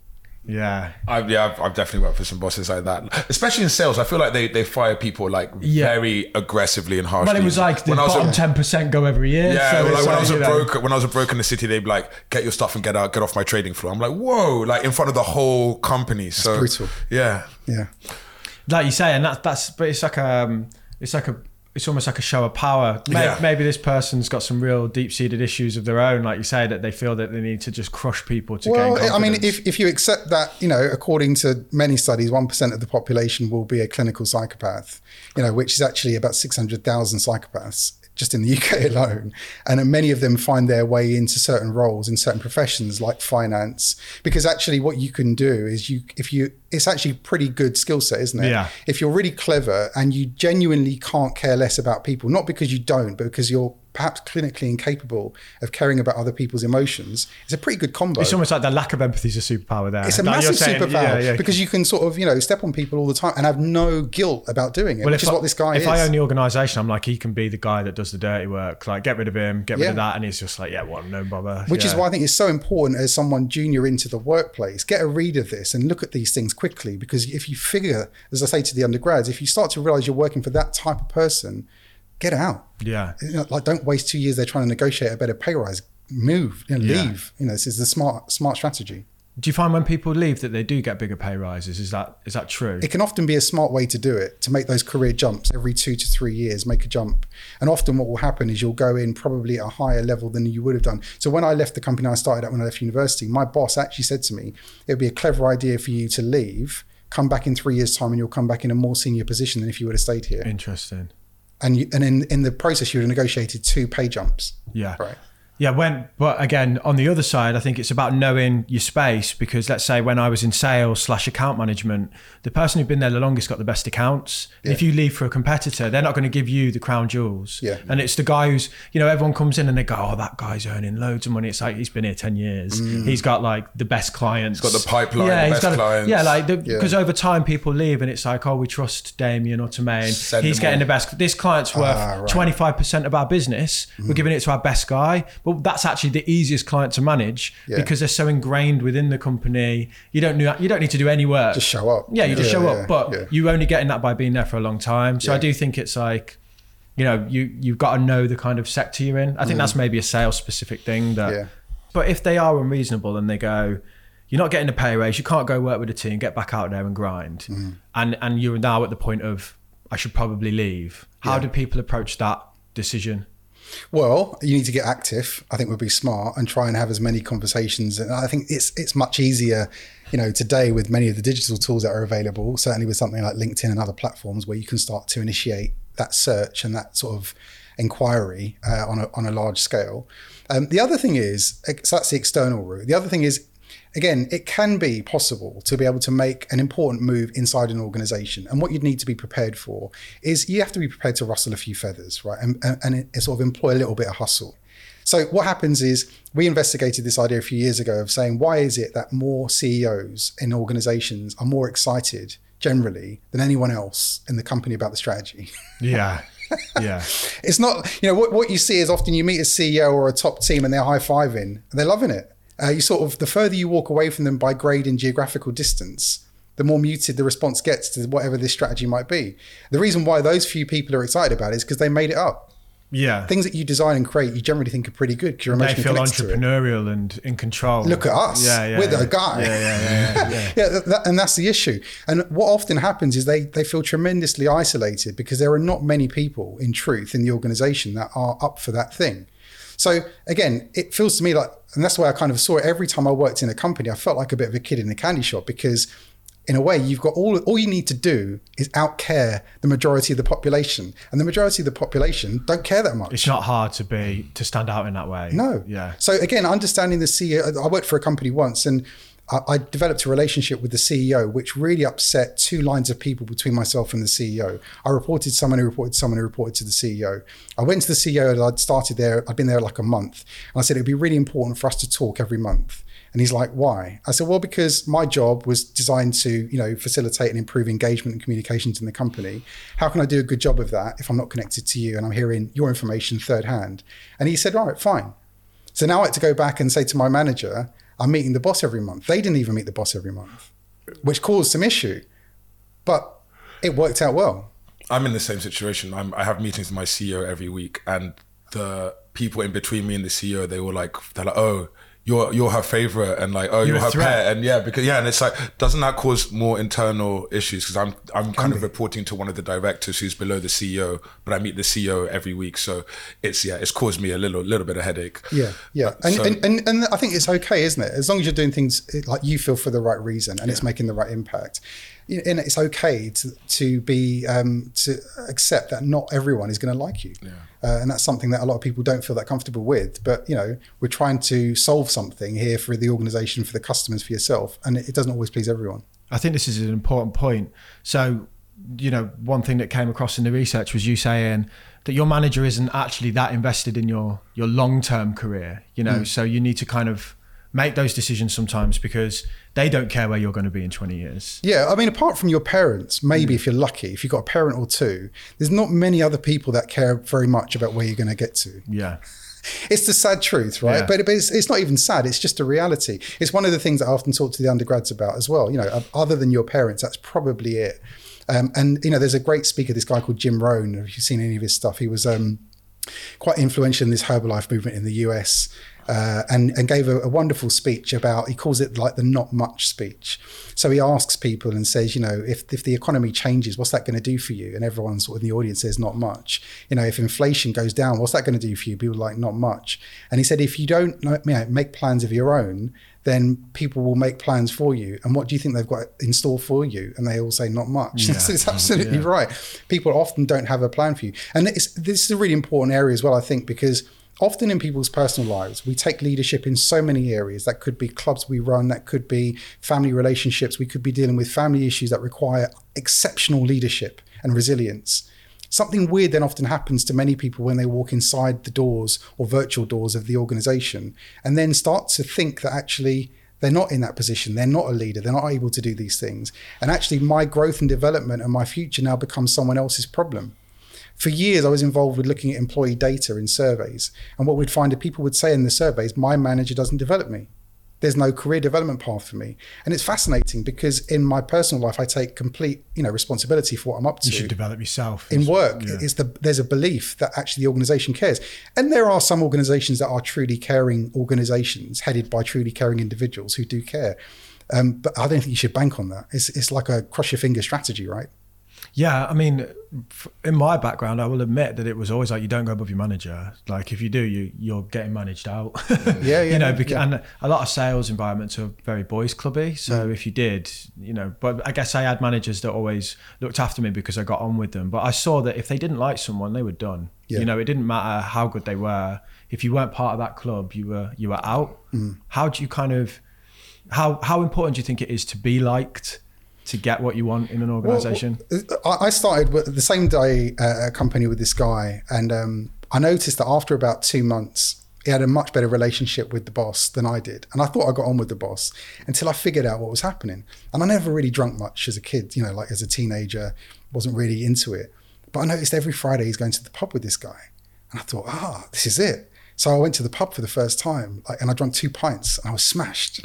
Yeah. I've, yeah, I've, I've definitely worked for some bosses like that, especially in sales. I feel like they, they fire people like Yeah. very aggressively and harshly. Well, it was like the When I was a- bottom ten percent go every year. Yeah, so well, like it's when I was a you know, broker, when I was a broker in the city, they'd be like, "Get your stuff and get out, get off my trading floor." I'm like, "Whoa!" Like in front of the whole company. So brutal. Yeah, Yeah. like you say, and that's that's. But it's like a, um, it's like a, it's almost like a show of power. Maybe, Yeah. maybe this person's got some real deep-seated issues of their own, like you say, that they feel that they need to just crush people to Well, gain I mean, confidence. if, if you accept that, you know, according to many studies, one percent of the population will be a clinical psychopath, you know, which is actually about six hundred thousand psychopaths just in the U K alone. And many of them find their way into certain roles in certain professions like finance, because actually what you can do is you, if you, it's actually a pretty good skill set, isn't it? Yeah. If you're really clever and you genuinely can't care less about people, not because you don't, but because you're perhaps clinically incapable of caring about other people's emotions, it's a pretty good combo. it's almost like the lack of empathy is a superpower there. It's a Like massive you're saying, superpower yeah, yeah. because you can sort of, you know, step on people all the time and have no guilt about doing it, Well, which is I, what this guy if is. I own the organisation, I'm like, he can be the guy that does the dirty work. Like, get rid of him, get rid Yeah. of that, and he's just like, yeah, well, no bother. Which yeah. is why I think it's so important as someone junior into the workplace, get a read of this and look at these things quickly. Because if you figure, as I say to the undergrads, if you start to realize you're working for that type of person, get out. Yeah. You know, like, don't waste two years there trying to negotiate a better pay rise. Move, you know, Yeah. leave. You know, this is the smart, smart strategy. Do you find when people leave that they do get bigger pay rises? Is that is that true? It can often be a smart way to do it, to make those career jumps every two to three years, make a jump. And often what will happen is you'll go in probably at a higher level than you would have done. So when I left the company I started at when I left university, my boss actually said to me, it would be a clever idea for you to leave, come back in three years' time, and you'll come back in a more senior position than if you would have stayed here. Interesting. And you, and in, in the process, you would have negotiated two pay jumps. Yeah. Right. Yeah, when, but again, on the other side, I think it's about knowing your space, because let's say when I was in sales slash account management, the person who'd been there the longest got the best accounts. Yeah. If you leave for a competitor, they're not going to give you the crown jewels. Yeah. And it's the guy who's, you know, everyone comes in and they go, oh, that guy's earning loads of money. It's like, he's been here ten years. Mm. He's got like the best clients. He's got the pipeline, yeah, the he's best got a- clients. Yeah, like, Yeah. because over time people leave and it's like, oh, we trust Damien or Tremaine. Send He's them getting all. the best. This client's worth Ah, right. twenty-five percent of our business. We're giving it to our best guy. Well, that's actually the easiest client to manage Yeah. because they're so ingrained within the company. You don't know, you don't need to do any work. Just show up. Yeah, you just Yeah, show yeah, up. But yeah. you're only getting that by being there for a long time. So I Yeah. do think it's like, you know, you you've got to know the kind of sector you're in. I think that's maybe a sales specific thing. That, Yeah. But if they are unreasonable and they go, you're not getting a pay raise, you can't go work with a team, get back out there and grind, and and you're now at the point of, I should probably leave. How Yeah. do people approach that decision? Well, you need to get active, I think would be smart, and try and have as many conversations. And I think it's it's much easier, you know, today with many of the digital tools that are available, certainly with something like LinkedIn and other platforms where you can start to initiate that search and that sort of inquiry uh, on, a, on a large scale. Um, the other thing is, so that's the external route. The other thing is, again, it can be possible to be able to make an important move inside an organization. And what you'd need to be prepared for is you have to be prepared to rustle a few feathers, right? And, and, and it, sort of employ a little bit of hustle. So what happens is we investigated this idea a few years ago of saying, why is it that more C E Os in organizations are more excited generally than anyone else in the company about the strategy? Yeah. Yeah. It's not, you know, what, what you see is often you meet a C E O or a top team and they're high-fiving and they're loving it. Uh, you sort of, the further you walk away from them by grade and geographical distance, the more muted the response gets to whatever this strategy might be. The reason why those few people are excited about it is because they made it up. Yeah. Things that you design and create, you generally think are pretty good because you're They emotionally feel connected to it. entrepreneurial and in control. Look at us. Yeah, yeah, We're yeah. the guy. Yeah, yeah, yeah, yeah, yeah. Yeah, that, that- and that's the issue. And what often happens is they they feel tremendously isolated because there are not many people, in truth, in the organization that are up for that thing. So again, it feels to me like, and that's the way I kind of saw it every time I worked in a company, I felt like a bit of a kid in a candy shop because in a way, you've got all, all you need to do is outcare the majority of the population. And the majority of the population don't care that much. It's not hard to be, to stand out in that way. No. Yeah. So again, understanding the C E O, I worked for a company once and I, I developed a relationship with the C E O, which really upset two lines of people between myself and the C E O. I reported someone who reported someone who reported to the C E O. I went to the C E O and I'd started there, I'd been there like a month. And I said, it'd be really important for us to talk every month. And he's like, why? I said, well, because my job was designed to, you know, facilitate and improve engagement and communications in the company. How can I do a good job of that if I'm not connected to you and I'm hearing your information third hand? And he said, all right, fine. So now I had to go back and say to my manager, I'm meeting the boss every month. They didn't even meet the boss every month, which caused some issue, but it worked out well. I'm in the same situation. I'm, I have meetings with my C E O every week, and the people in between me and the C E O, they were like, they're like, oh, you're you're her favorite, and like, oh, you're, you're her pet, and yeah, because yeah, and it's like, doesn't that cause more internal issues? Because I'm I'm kind of reporting to one of the directors who's below the C E O, but I meet the C E O every week, so it's yeah, it's caused me a little little bit of headache. Yeah, yeah, and so, and, and and I think it's okay, isn't it? As long as you're doing things like you feel for the right reason and yeah. it's making the right impact. And it's okay to to be um, to accept that not everyone is going to like you, yeah. uh, and that's something that a lot of people don't feel that comfortable with. But you know, we're trying to solve something here for the organisation, for the customers, for yourself, and it, it doesn't always please everyone. I think this is an important point. So, you know, one thing that came across in the research was you saying that your manager isn't actually that invested in your your long term career. You know, mm. so you need to kind of make those decisions sometimes because they don't care where you're going to be in twenty years. Yeah, I mean, apart from your parents, maybe mm. if you're lucky, if you've got a parent or two, there's not many other people that care very much about where you're going to get to. Yeah. It's the sad truth, right? Yeah. But, but it's, it's not even sad. It's just a reality. It's one of the things that I often talk to the undergrads about as well. You know, other than your parents, that's probably it. Um, and, you know, there's a great speaker, this guy called Jim Rohn. If you've seen any of his stuff, he was um, quite influential in this Herbalife movement in the U S. Uh, and, and gave a, a wonderful speech about, he calls it like the not much speech. So he asks people and says, you know, if, if the economy changes, what's that going to do for you? And everyone sort of in the audience says, not much. You know, if inflation goes down, what's that going to do for you? People are like, not much. And he said, if you don't you know, make plans of your own, then people will make plans for you. And what do you think they've got in store for you? And they all say, not much. Yeah. So it's absolutely yeah. right. People often don't have a plan for you. And it's, this is a really important area as well, I think, because often in people's personal lives, we take leadership in so many areas. That could be clubs we run, that could be family relationships. We could be dealing with family issues that require exceptional leadership and resilience. Something weird then often happens to many people when they walk inside the doors or virtual doors of the organization and then start to think that actually they're not in that position. They're not a leader. They're not able to do these things. And actually my growth and development and my future now becomes someone else's problem. For years, I was involved with looking at employee data in surveys. And what we'd find is people would say in the surveys, my manager doesn't develop me. There's no career development path for me. And it's fascinating because in my personal life, I take complete, you know, responsibility for what I'm up to. You should develop yourself. In work, yeah. it's the, there's a belief that actually the organization cares. And there are some organizations that are truly caring organizations headed by truly caring individuals who do care. Um, but I don't think you should bank on that. It's, it's like a cross your finger strategy, right? Yeah, I mean, in my background, I will admit that it was always like you don't go above your manager. Like if you do, you you're getting managed out. yeah, yeah. You know, yeah, because, yeah. and a lot of sales environments are very boys clubby. So mm. if you did, you know, but I guess I had managers that always looked after me because I got on with them. But I saw that if they didn't like someone, they were done. Yeah. You know, it didn't matter how good they were. If you weren't part of that club, you were you were out. Mm. How do you kind of how how important do you think it is to be liked to get what you want in an organization? Well, I started with the same day at a company with this guy, and um, I noticed that after about two months, he had a much better relationship with the boss than I did. And I thought I got on with the boss until I figured out what was happening. And I never really drunk much as a kid, you know, like as a teenager, wasn't really into it. But I noticed every Friday he's going to the pub with this guy. And I thought, ah, this is it. So I went to the pub for the first time, like, and I drank two pints, and I was smashed.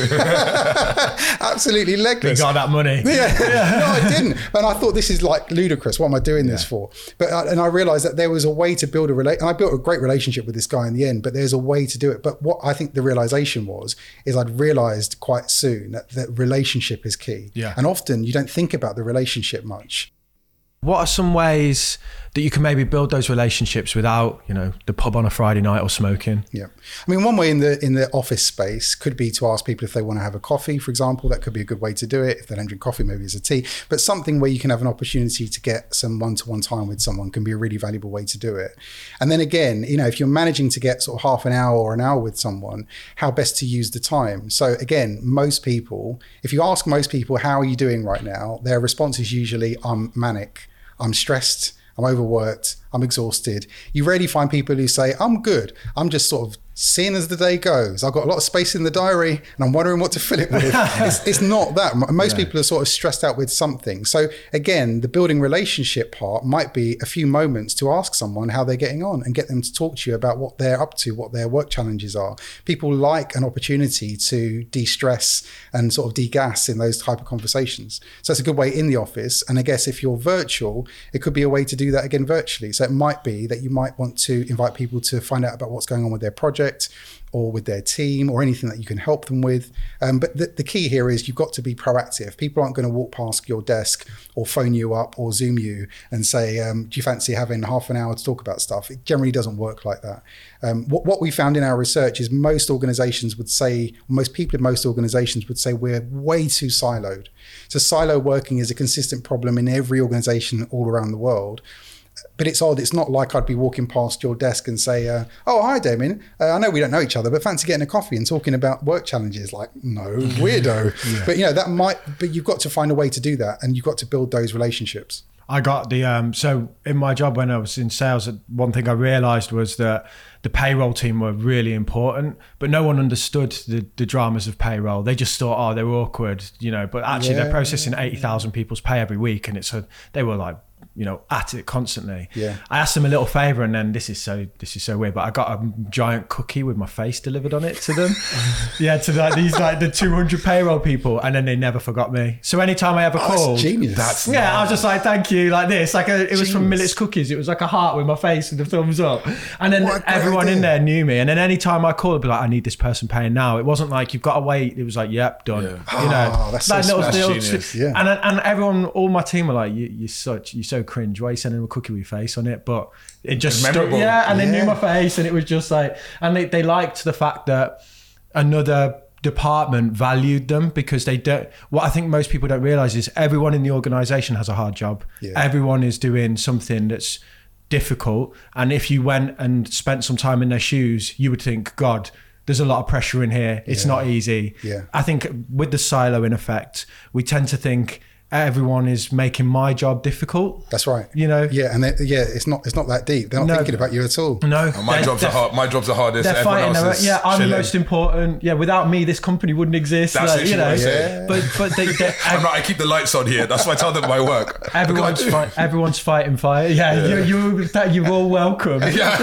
Absolutely legless. You got that money. Yeah. yeah, no, I didn't. And I thought, this is like ludicrous. What am I doing yeah. this for? But uh, and I realized that there was a way to build a relate. And I built a great relationship with this guy in the end. But there's a way to do it. But what I think the realization was is I'd realized quite soon that that relationship is key. Yeah. And often you don't think about the relationship much. What are some ways that you can maybe build those relationships without, you know, the pub on a Friday night or smoking? Yeah. I mean, one way in the in the office space could be to ask people if they want to have a coffee, for example. That could be a good way to do it. If they don't drink coffee, maybe it's a tea. But something where you can have an opportunity to get some one-to-one time with someone can be a really valuable way to do it. And then again, you know, if you're managing to get sort of half an hour or an hour with someone, how best to use the time. So again, most people, if you ask most people, how are you doing right now? Their response is usually, I'm manic. I'm stressed, I'm overworked, I'm exhausted. You rarely find people who say, I'm good. I'm just sort of seeing as the day goes. I've got a lot of space in the diary and I'm wondering what to fill it with. it's, it's not that. Most yeah. people are sort of stressed out with something. So again, the building relationship part might be a few moments to ask someone how they're getting on and get them to talk to you about what they're up to, what their work challenges are. People like an opportunity to de-stress and sort of de-gas in those type of conversations. So that's a good way in the office. And I guess if you're virtual, it could be a way to do that again virtually. So it might be that you might want to invite people to find out about what's going on with their project or with their team or anything that you can help them with. Um, but the, the key here is you've got to be proactive. People aren't going to walk past your desk or phone you up or Zoom you and say, um, do you fancy having half an hour to talk about stuff? It generally doesn't work like that. Um, what, what we found in our research is most organizations would say, most people in most organizations would say we're way too siloed. So silo working is a consistent problem in every organization all around the world. But it's odd. It's not like I'd be walking past your desk and say, uh, oh, hi, Damien. Uh, I know we don't know each other, but fancy getting a coffee and talking about work challenges. Like, no, weirdo. yeah. But, you know, that might, but you've got to find a way to do that. And you've got to build those relationships. I got the, um, so in my job when I was in sales, one thing I realized was that the payroll team were really important, but no one understood the, the dramas of payroll. They just thought, oh, they're awkward, you know, but actually yeah. they're processing eighty thousand people's pay every week. And it's a, they were like, you know, at it constantly. Yeah. I asked them a little favor, and then this is so this is so weird, but I got a giant cookie with my face delivered on it to them. yeah, to like these like the two hundred payroll people, and then they never forgot me. So anytime I ever oh, called, that's genius. That's yeah, nice. I was just like, thank you, like this, like a, it was genius. From Millet's Cookies. It was like a heart with my face and the thumbs up, and then everyone idea. in there knew me. And then anytime I called, I'd be like, I need this person paying now. It wasn't like you've got to wait. It was like, yep, done. Yeah. You know, oh, that's like so little, little genius. T- yeah. And and everyone, all my team were like, you, you're such, you're so cringe. Why are you sending a cookie with your face on it? But it just stuck, yeah, and yeah. they knew my face, and it was just like, and they, they liked the fact that another department valued them, because they don't, what I think most people don't realize is everyone in the organization has a hard job. Yeah. Everyone is doing something that's difficult, and if you went and spent some time in their shoes, you would think, God, there's a lot of pressure in here. It's yeah. not easy. Yeah. I think with the silo in effect, we tend to think everyone is making my job difficult. That's right. You know. Yeah, and yeah, it's not it's not that deep. They're not no, thinking about you at all. No. Oh, my job's the hard. My job's the hardest. They're Everyone fighting. else is Yeah, I'm chilling. the most important. Yeah, without me, this company wouldn't exist. That's like, you know. what I say. Yeah. But but they, they, I'm not, I keep the lights on here. That's why I tell them my work. Everyone's fight, everyone's fighting fire. Yeah, yeah. You, you you're all welcome.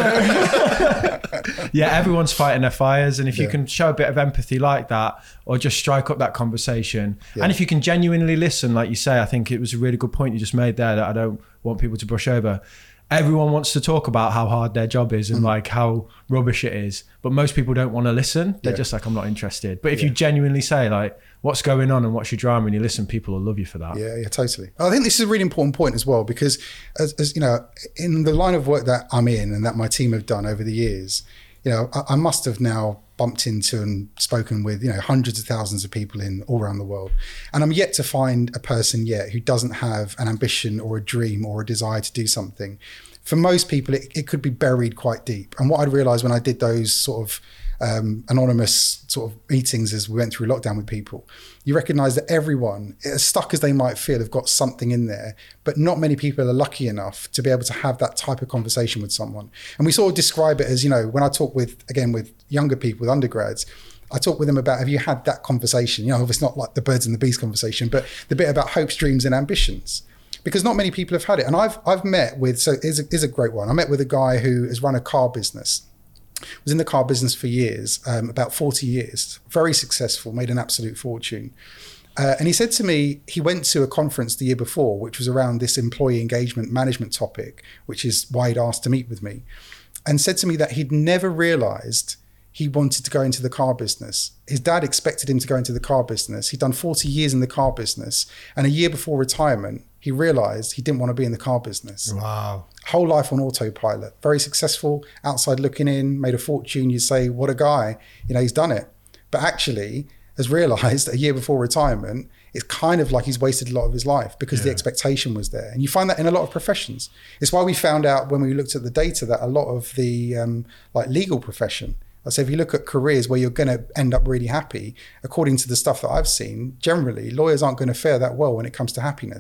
Yeah. yeah, everyone's fighting their fires, and if you Yeah. can show a bit of empathy like that, or just strike up that conversation, Yeah. and if you can genuinely listen, like you say, I think it was a really good point you just made there that I don't want people to brush over. Everyone wants to talk about how hard their job is and mm. like how rubbish it is, but most people don't want to listen. They're yeah. just like, I'm not interested. But if yeah. you genuinely say like, what's going on and what's your drama, and you listen, people will love you for that. Yeah, yeah, totally. I think this is a really important point as well, because as, as you know, in the line of work that I'm in and that my team have done over the years, you know, I, I must have now bumped into and spoken with, you know, hundreds of thousands of people in all around the world. And I'm yet to find a person yet who doesn't have an ambition or a dream or a desire to do something. For most people, it, it could be buried quite deep. And what I'd realized when I did those sort of um, anonymous sort of meetings as we went through lockdown with people, you recognize that everyone, as stuck as they might feel, have got something in there, but not many people are lucky enough to be able to have that type of conversation with someone. And we sort of describe it as, you know, when I talk with, again, with younger people, with undergrads, I talk with them about, have you had that conversation? You know, it's not like the birds and the bees conversation, but the bit about hopes, dreams and ambitions. Because not many people have had it. And I've I've met with, so here's a, here's a great one. I met with a guy who has run a car business, was in the car business for years, um, about forty years, very successful, made an absolute fortune. Uh, and he said to me, he went to a conference the year before, which was around this employee engagement management topic, which is why he'd asked to meet with me, and said to me that he'd never realized he wanted to go into the car business. His dad expected him to go into the car business. He'd done forty years in the car business. And a year before retirement, he realized he didn't want to be in the car business. Wow. Whole life on autopilot, very successful, outside looking in, made a fortune. You'd say, what a guy, you know, he's done it. But actually has realized a year before retirement, it's kind of like he's wasted a lot of his life because yeah. the expectation was there. And you find that in a lot of professions. It's why we found out when we looked at the data that a lot of the um, like legal profession, so if you look at careers where you're going to end up really happy, according to the stuff that I've seen, generally lawyers aren't going to fare that well when it comes to happiness.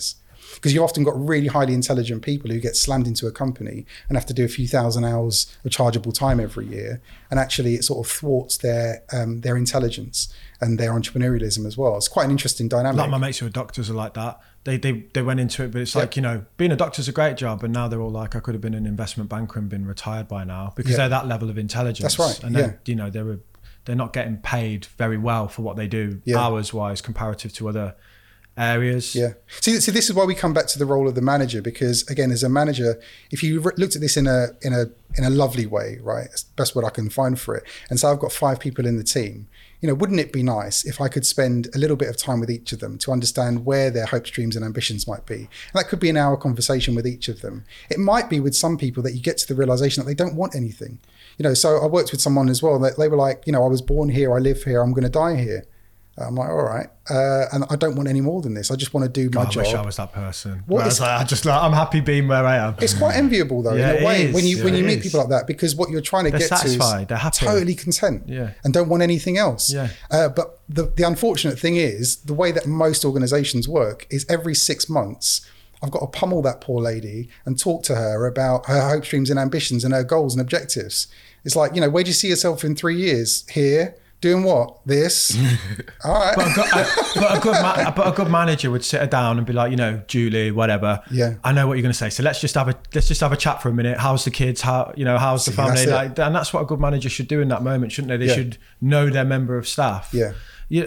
Because you've often got really highly intelligent people who get slammed into a company and have to do a few thousand hours of chargeable time every year. And actually it sort of thwarts their um, their intelligence and their entrepreneurialism as well. It's quite an interesting dynamic. Like my mates who are doctors are like that. They they they went into it, but it's like, yep. you know, being a doctor's a great job, and now they're all like, I could have been an investment banker and been retired by now, because yep. they're that level of intelligence. That's right. And yeah. you know, they're they're not getting paid very well for what they do yeah. hours wise comparative to other areas. Yeah. See, so this is why we come back to the role of the manager, because again, as a manager, if you re- looked at this in a in a in a lovely way, right, that's the best word I can find for it, and so I've got five people in the team. You know, wouldn't it be nice if I could spend a little bit of time with each of them to understand where their hopes, dreams, and ambitions might be? And that could be an hour conversation with each of them. It might be with some people that you get to the realization that they don't want anything. You know, so I worked with someone as well that they were like, you know, I was born here, I live here, I'm going to die here. I'm like, all right, uh, and I don't want any more than this. I just want to do my God, job. I wish I was that person. What I is, was like, I just like, I'm happy being where I am. It's quite enviable though, yeah, in a way, is. when you yeah, when you meet is. people like that, because what you're trying to They're get satisfied. to is They're happy. totally content, yeah. and don't want anything else. Yeah. Uh, but the the unfortunate thing is, the way that most organisations work is every six months. I've got to pummel that poor lady and talk to her about her hopes, dreams, and ambitions, and her goals and objectives. It's like, you know, where do you see yourself in three years? Here. Doing what? This? All right. But a, good, a, but, a good ma- but a good manager would sit her down and be like, you know, Julie, whatever. Yeah. I know what you're going to say. So let's just have a let's just have a chat for a minute. How's the kids? How you know? How's the See, family? that's Like, and that's what a good manager should do in that moment, shouldn't they? They Yeah. should know their member of staff. Yeah. Yeah.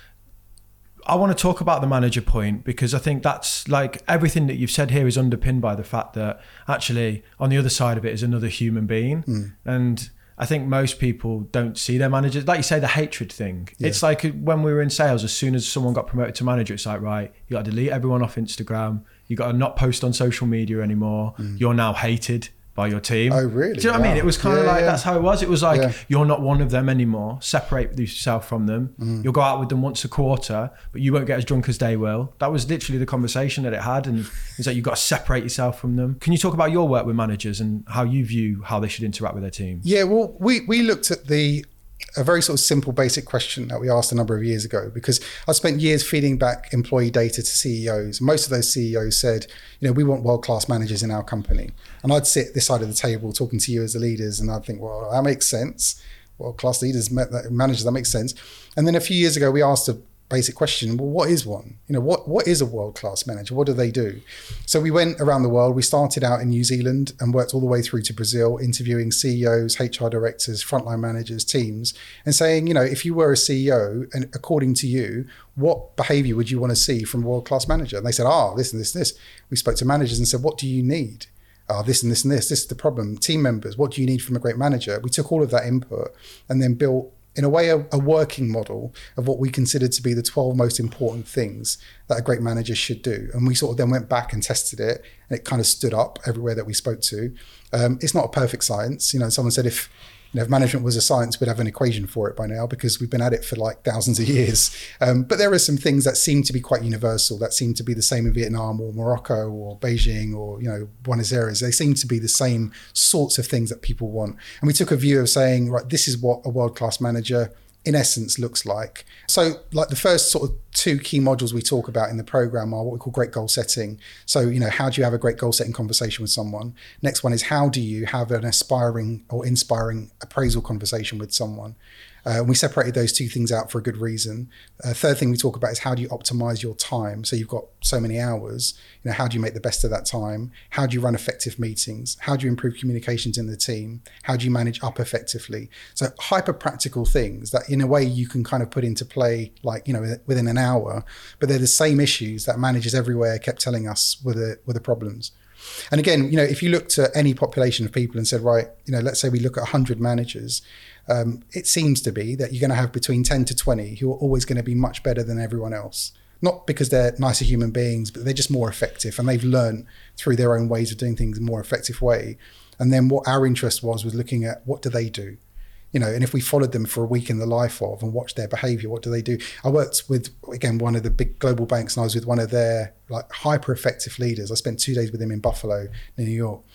I want to talk about the manager point, because I think that's like everything that you've said here is underpinned by the fact that actually on the other side of it is another human being, Mm. and I think most people don't see their managers. Like you say, the hatred thing. Yeah. It's like when we were in sales, as soon as someone got promoted to manager, it's like, right, you got to delete everyone off Instagram. You got to not post on social media anymore. Mm. You're now hated by your team. Oh, really? Do you know what Wow. I mean? It was kind of Yeah, like, yeah. that's how it was. It was like, Yeah. you're not one of them anymore. Separate yourself from them. Mm. You'll go out with them once a quarter, but you won't get as drunk as they will. That was literally the conversation that it had. And it's like, you've got to separate yourself from them. Can you talk about your work with managers and how you view how they should interact with their team? Yeah, well, we, we looked at the a very sort of simple, basic question that we asked a number of years ago, because I spent years feeding back employee data to C E Os. Most of those C E Os said, you know, we want world-class managers in our company. And I'd sit this side of the table talking to you as the leaders, and I'd think, well, that makes sense. World-class leaders, managers, that makes sense. And then a few years ago, we asked a basic question, well, what is one? You know, what what is a world-class manager? What do they do? So we went around the world. We started out in New Zealand and worked all the way through to Brazil, interviewing C E Os, H R directors, frontline managers, teams, and saying, you know, if you were a C E O, and according to you, what behavior would you want to see from a world-class manager? And they said, oh, this and this and this. We spoke to managers and said, what do you need? Oh, this and this and this. This is the problem. Team members, what do you need from a great manager? We took all of that input and then built, in a way, a, a working model of what we considered to be the twelve most important things that a great manager should do. And we sort of then went back and tested it, and it kind of stood up everywhere that we spoke to. Um, it's not a perfect science. You know, someone said if, you know, if management was a science, we'd have an equation for it by now, because we've been at it for like thousands of years. Um, but there are some things that seem to be quite universal, that seem to be the same in Vietnam or Morocco or Beijing or, you know, Buenos Aires. They seem to be the same sorts of things that people want. And we took a view of saying, right, this is what a world-class manager in essence looks like. So like the first sort of two key modules we talk about in the program are what we call great goal setting. So, you know, how do you have a great goal setting conversation with someone? Next one is how do you have an aspiring or inspiring appraisal conversation with someone? Uh, we separated those two things out for a good reason. Uh, third thing we talk about is how do you optimize your time? So you've got so many hours, you know, how do you make the best of that time? How do you run effective meetings? How do you improve communications in the team? How do you manage up effectively? So hyper practical things that in a way you can kind of put into play, like, you know, within an hour, but they're the same issues that managers everywhere kept telling us were the, were the problems. And again, you know, if you looked at any population of people and said, right, you know, let's say we look at one hundred managers, um, it seems to be that you're going to have between ten to twenty who are always going to be much better than everyone else. Not because they're nicer human beings, but they're just more effective, and they've learned through their own ways of doing things in a more effective way. And then what our interest was, was looking at what do they do? You know, and if we followed them for a week in the life of and watched their behavior, what do they do? I worked with, again, one of the big global banks, and I was with one of their like hyper effective leaders. I spent two days with him in Buffalo, in New York.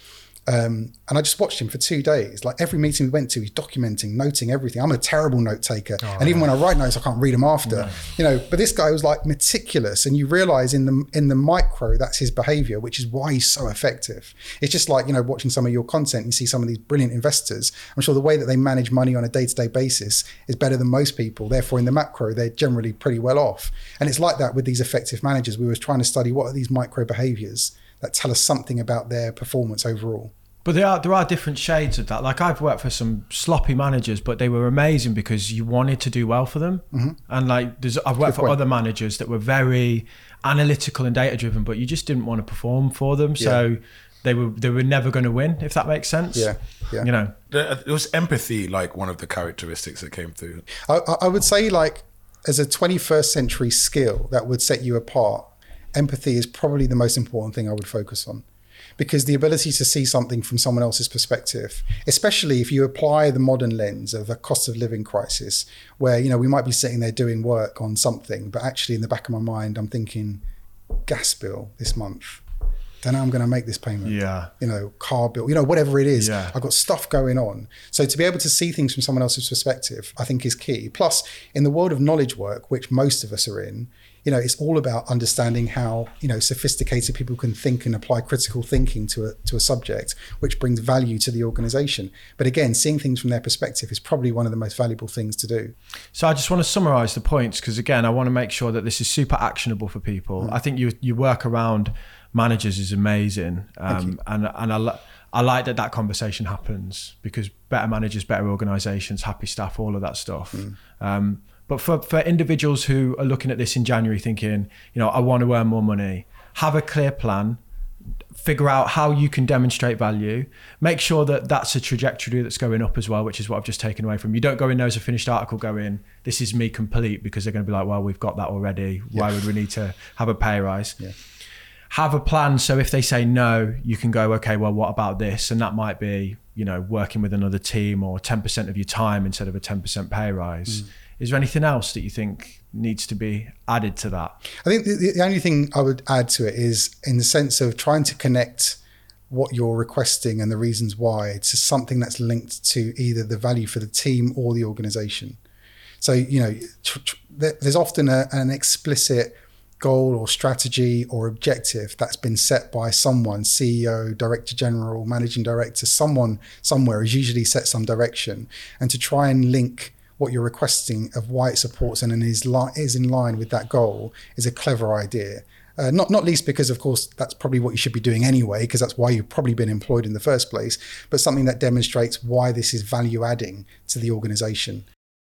Um, and I just watched him for two days. Like every meeting we went to, he's documenting, noting everything. I'm a terrible note taker. Oh, and even yeah. when I write notes, I can't read them after, no. you know, but this guy was like meticulous, and you realize in the, in the micro, that's his behavior, which is why he's so effective. It's just like, you know, watching some of your content, you see some of these brilliant investors. I'm sure the way that they manage money on a day-to-day basis is better than most people. Therefore, in the macro, they're generally pretty well off. And it's like that with these effective managers. We were trying to study what are these micro behaviors that tell us something about their performance overall. But there are there are different shades of that. Like I've worked for some sloppy managers, but they were amazing because you wanted to do well for them. Mm-hmm. And like there's, I've worked Good for point. other managers that were very analytical and data driven, but you just didn't want to perform for them. Yeah. So they were they were never going to win, if that makes sense. Yeah, yeah. You know, it was empathy, like one of the characteristics that came through. I, I would say, like as a twenty-first century skill that would set you apart, empathy is probably the most important thing I would focus on. Because the ability to see something from someone else's perspective, especially if you apply the modern lens of a cost of living crisis, where, you know, we might be sitting there doing work on something, but actually in the back of my mind, I'm thinking gas bill this month. Don't know how I'm going to make this payment. Yeah. You know, car bill, you know, whatever it is. Yeah. I've got stuff going on. So to be able to see things from someone else's perspective, I think is key. Plus, in the world of knowledge work, which most of us are in, you know, it's all about understanding how, you know, sophisticated people can think and apply critical thinking to a, to a subject, which brings value to the organization. But again, seeing things from their perspective is probably one of the most valuable things to do. So I just want to summarize the points, because again, I want to make sure that this is super actionable for people. Mm. I think you you work around managers is amazing. Um, and and I, I like that that conversation happens, because better managers, better organizations, happy staff, all of that stuff. Mm. Um, But for, for individuals who are looking at this in January thinking, you know, I want to earn more money, have a clear plan, figure out how you can demonstrate value, make sure that that's a trajectory that's going up as well, which is what I've just taken away from you. Don't go in there as a finished article going, this is me complete, because they're going to be like, well, we've got that already. Why yeah. would we need to have a pay rise? Yeah. Have a plan. So if they say no, you can go, okay, well, what about this? And that might be, you know, working with another team, or ten percent of your time instead of a ten percent pay rise. Mm. Is there anything else that you think needs to be added to that? I think the, the only thing I would add to it is in the sense of trying to connect what you're requesting and the reasons why to something that's linked to either the value for the team or the organization. So, you know, tr- tr- there's often a, an explicit goal or strategy or objective that's been set by someone, C E O, director general, managing director, someone somewhere has usually set some direction. And to try and link what you're requesting of why it supports and is, li- is in line with that goal is a clever idea. Uh, not not least because, of course, that's probably what you should be doing anyway, because that's why you've probably been employed in the first place, but something that demonstrates why this is value adding to the organization.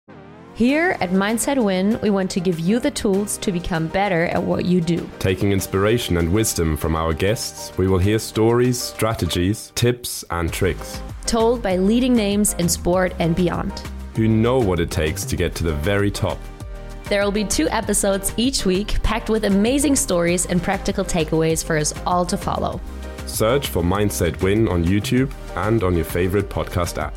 Here at Mindset Win, we want to give you the tools to become better at what you do. Taking inspiration and wisdom from our guests, we will hear stories, strategies, tips, and tricks. Told by leading names in sport and beyond, who know what it takes to get to the very top. There will be two episodes each week, packed with amazing stories and practical takeaways for us all to follow. Search for Mindset Win on YouTube and on your favorite podcast app.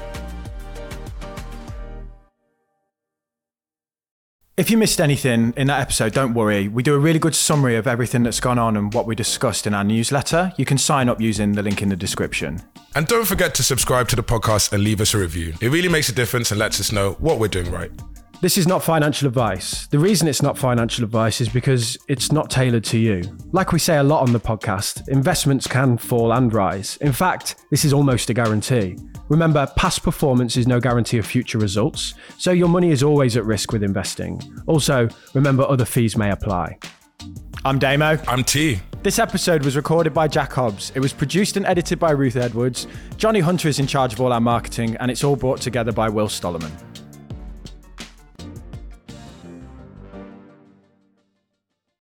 If you missed anything in that episode, don't worry. We do a really good summary of everything that's gone on and what we discussed in our newsletter. You can sign up using the link in the description. And don't forget to subscribe to the podcast and leave us a review. It really makes a difference and lets us know what we're doing right. This is not financial advice. The reason it's not financial advice is because it's not tailored to you. Like we say a lot on the podcast, investments can fall and rise. In fact, this is almost a guarantee. Remember, past performance is no guarantee of future results, so your money is always at risk with investing. Also, remember other fees may apply. I'm Damo. I'm T. This episode was recorded by Jack Hobbs. It was produced and edited by Ruth Edwards. Johnny Hunter is in charge of all our marketing, and it's all brought together by Will Stollerman.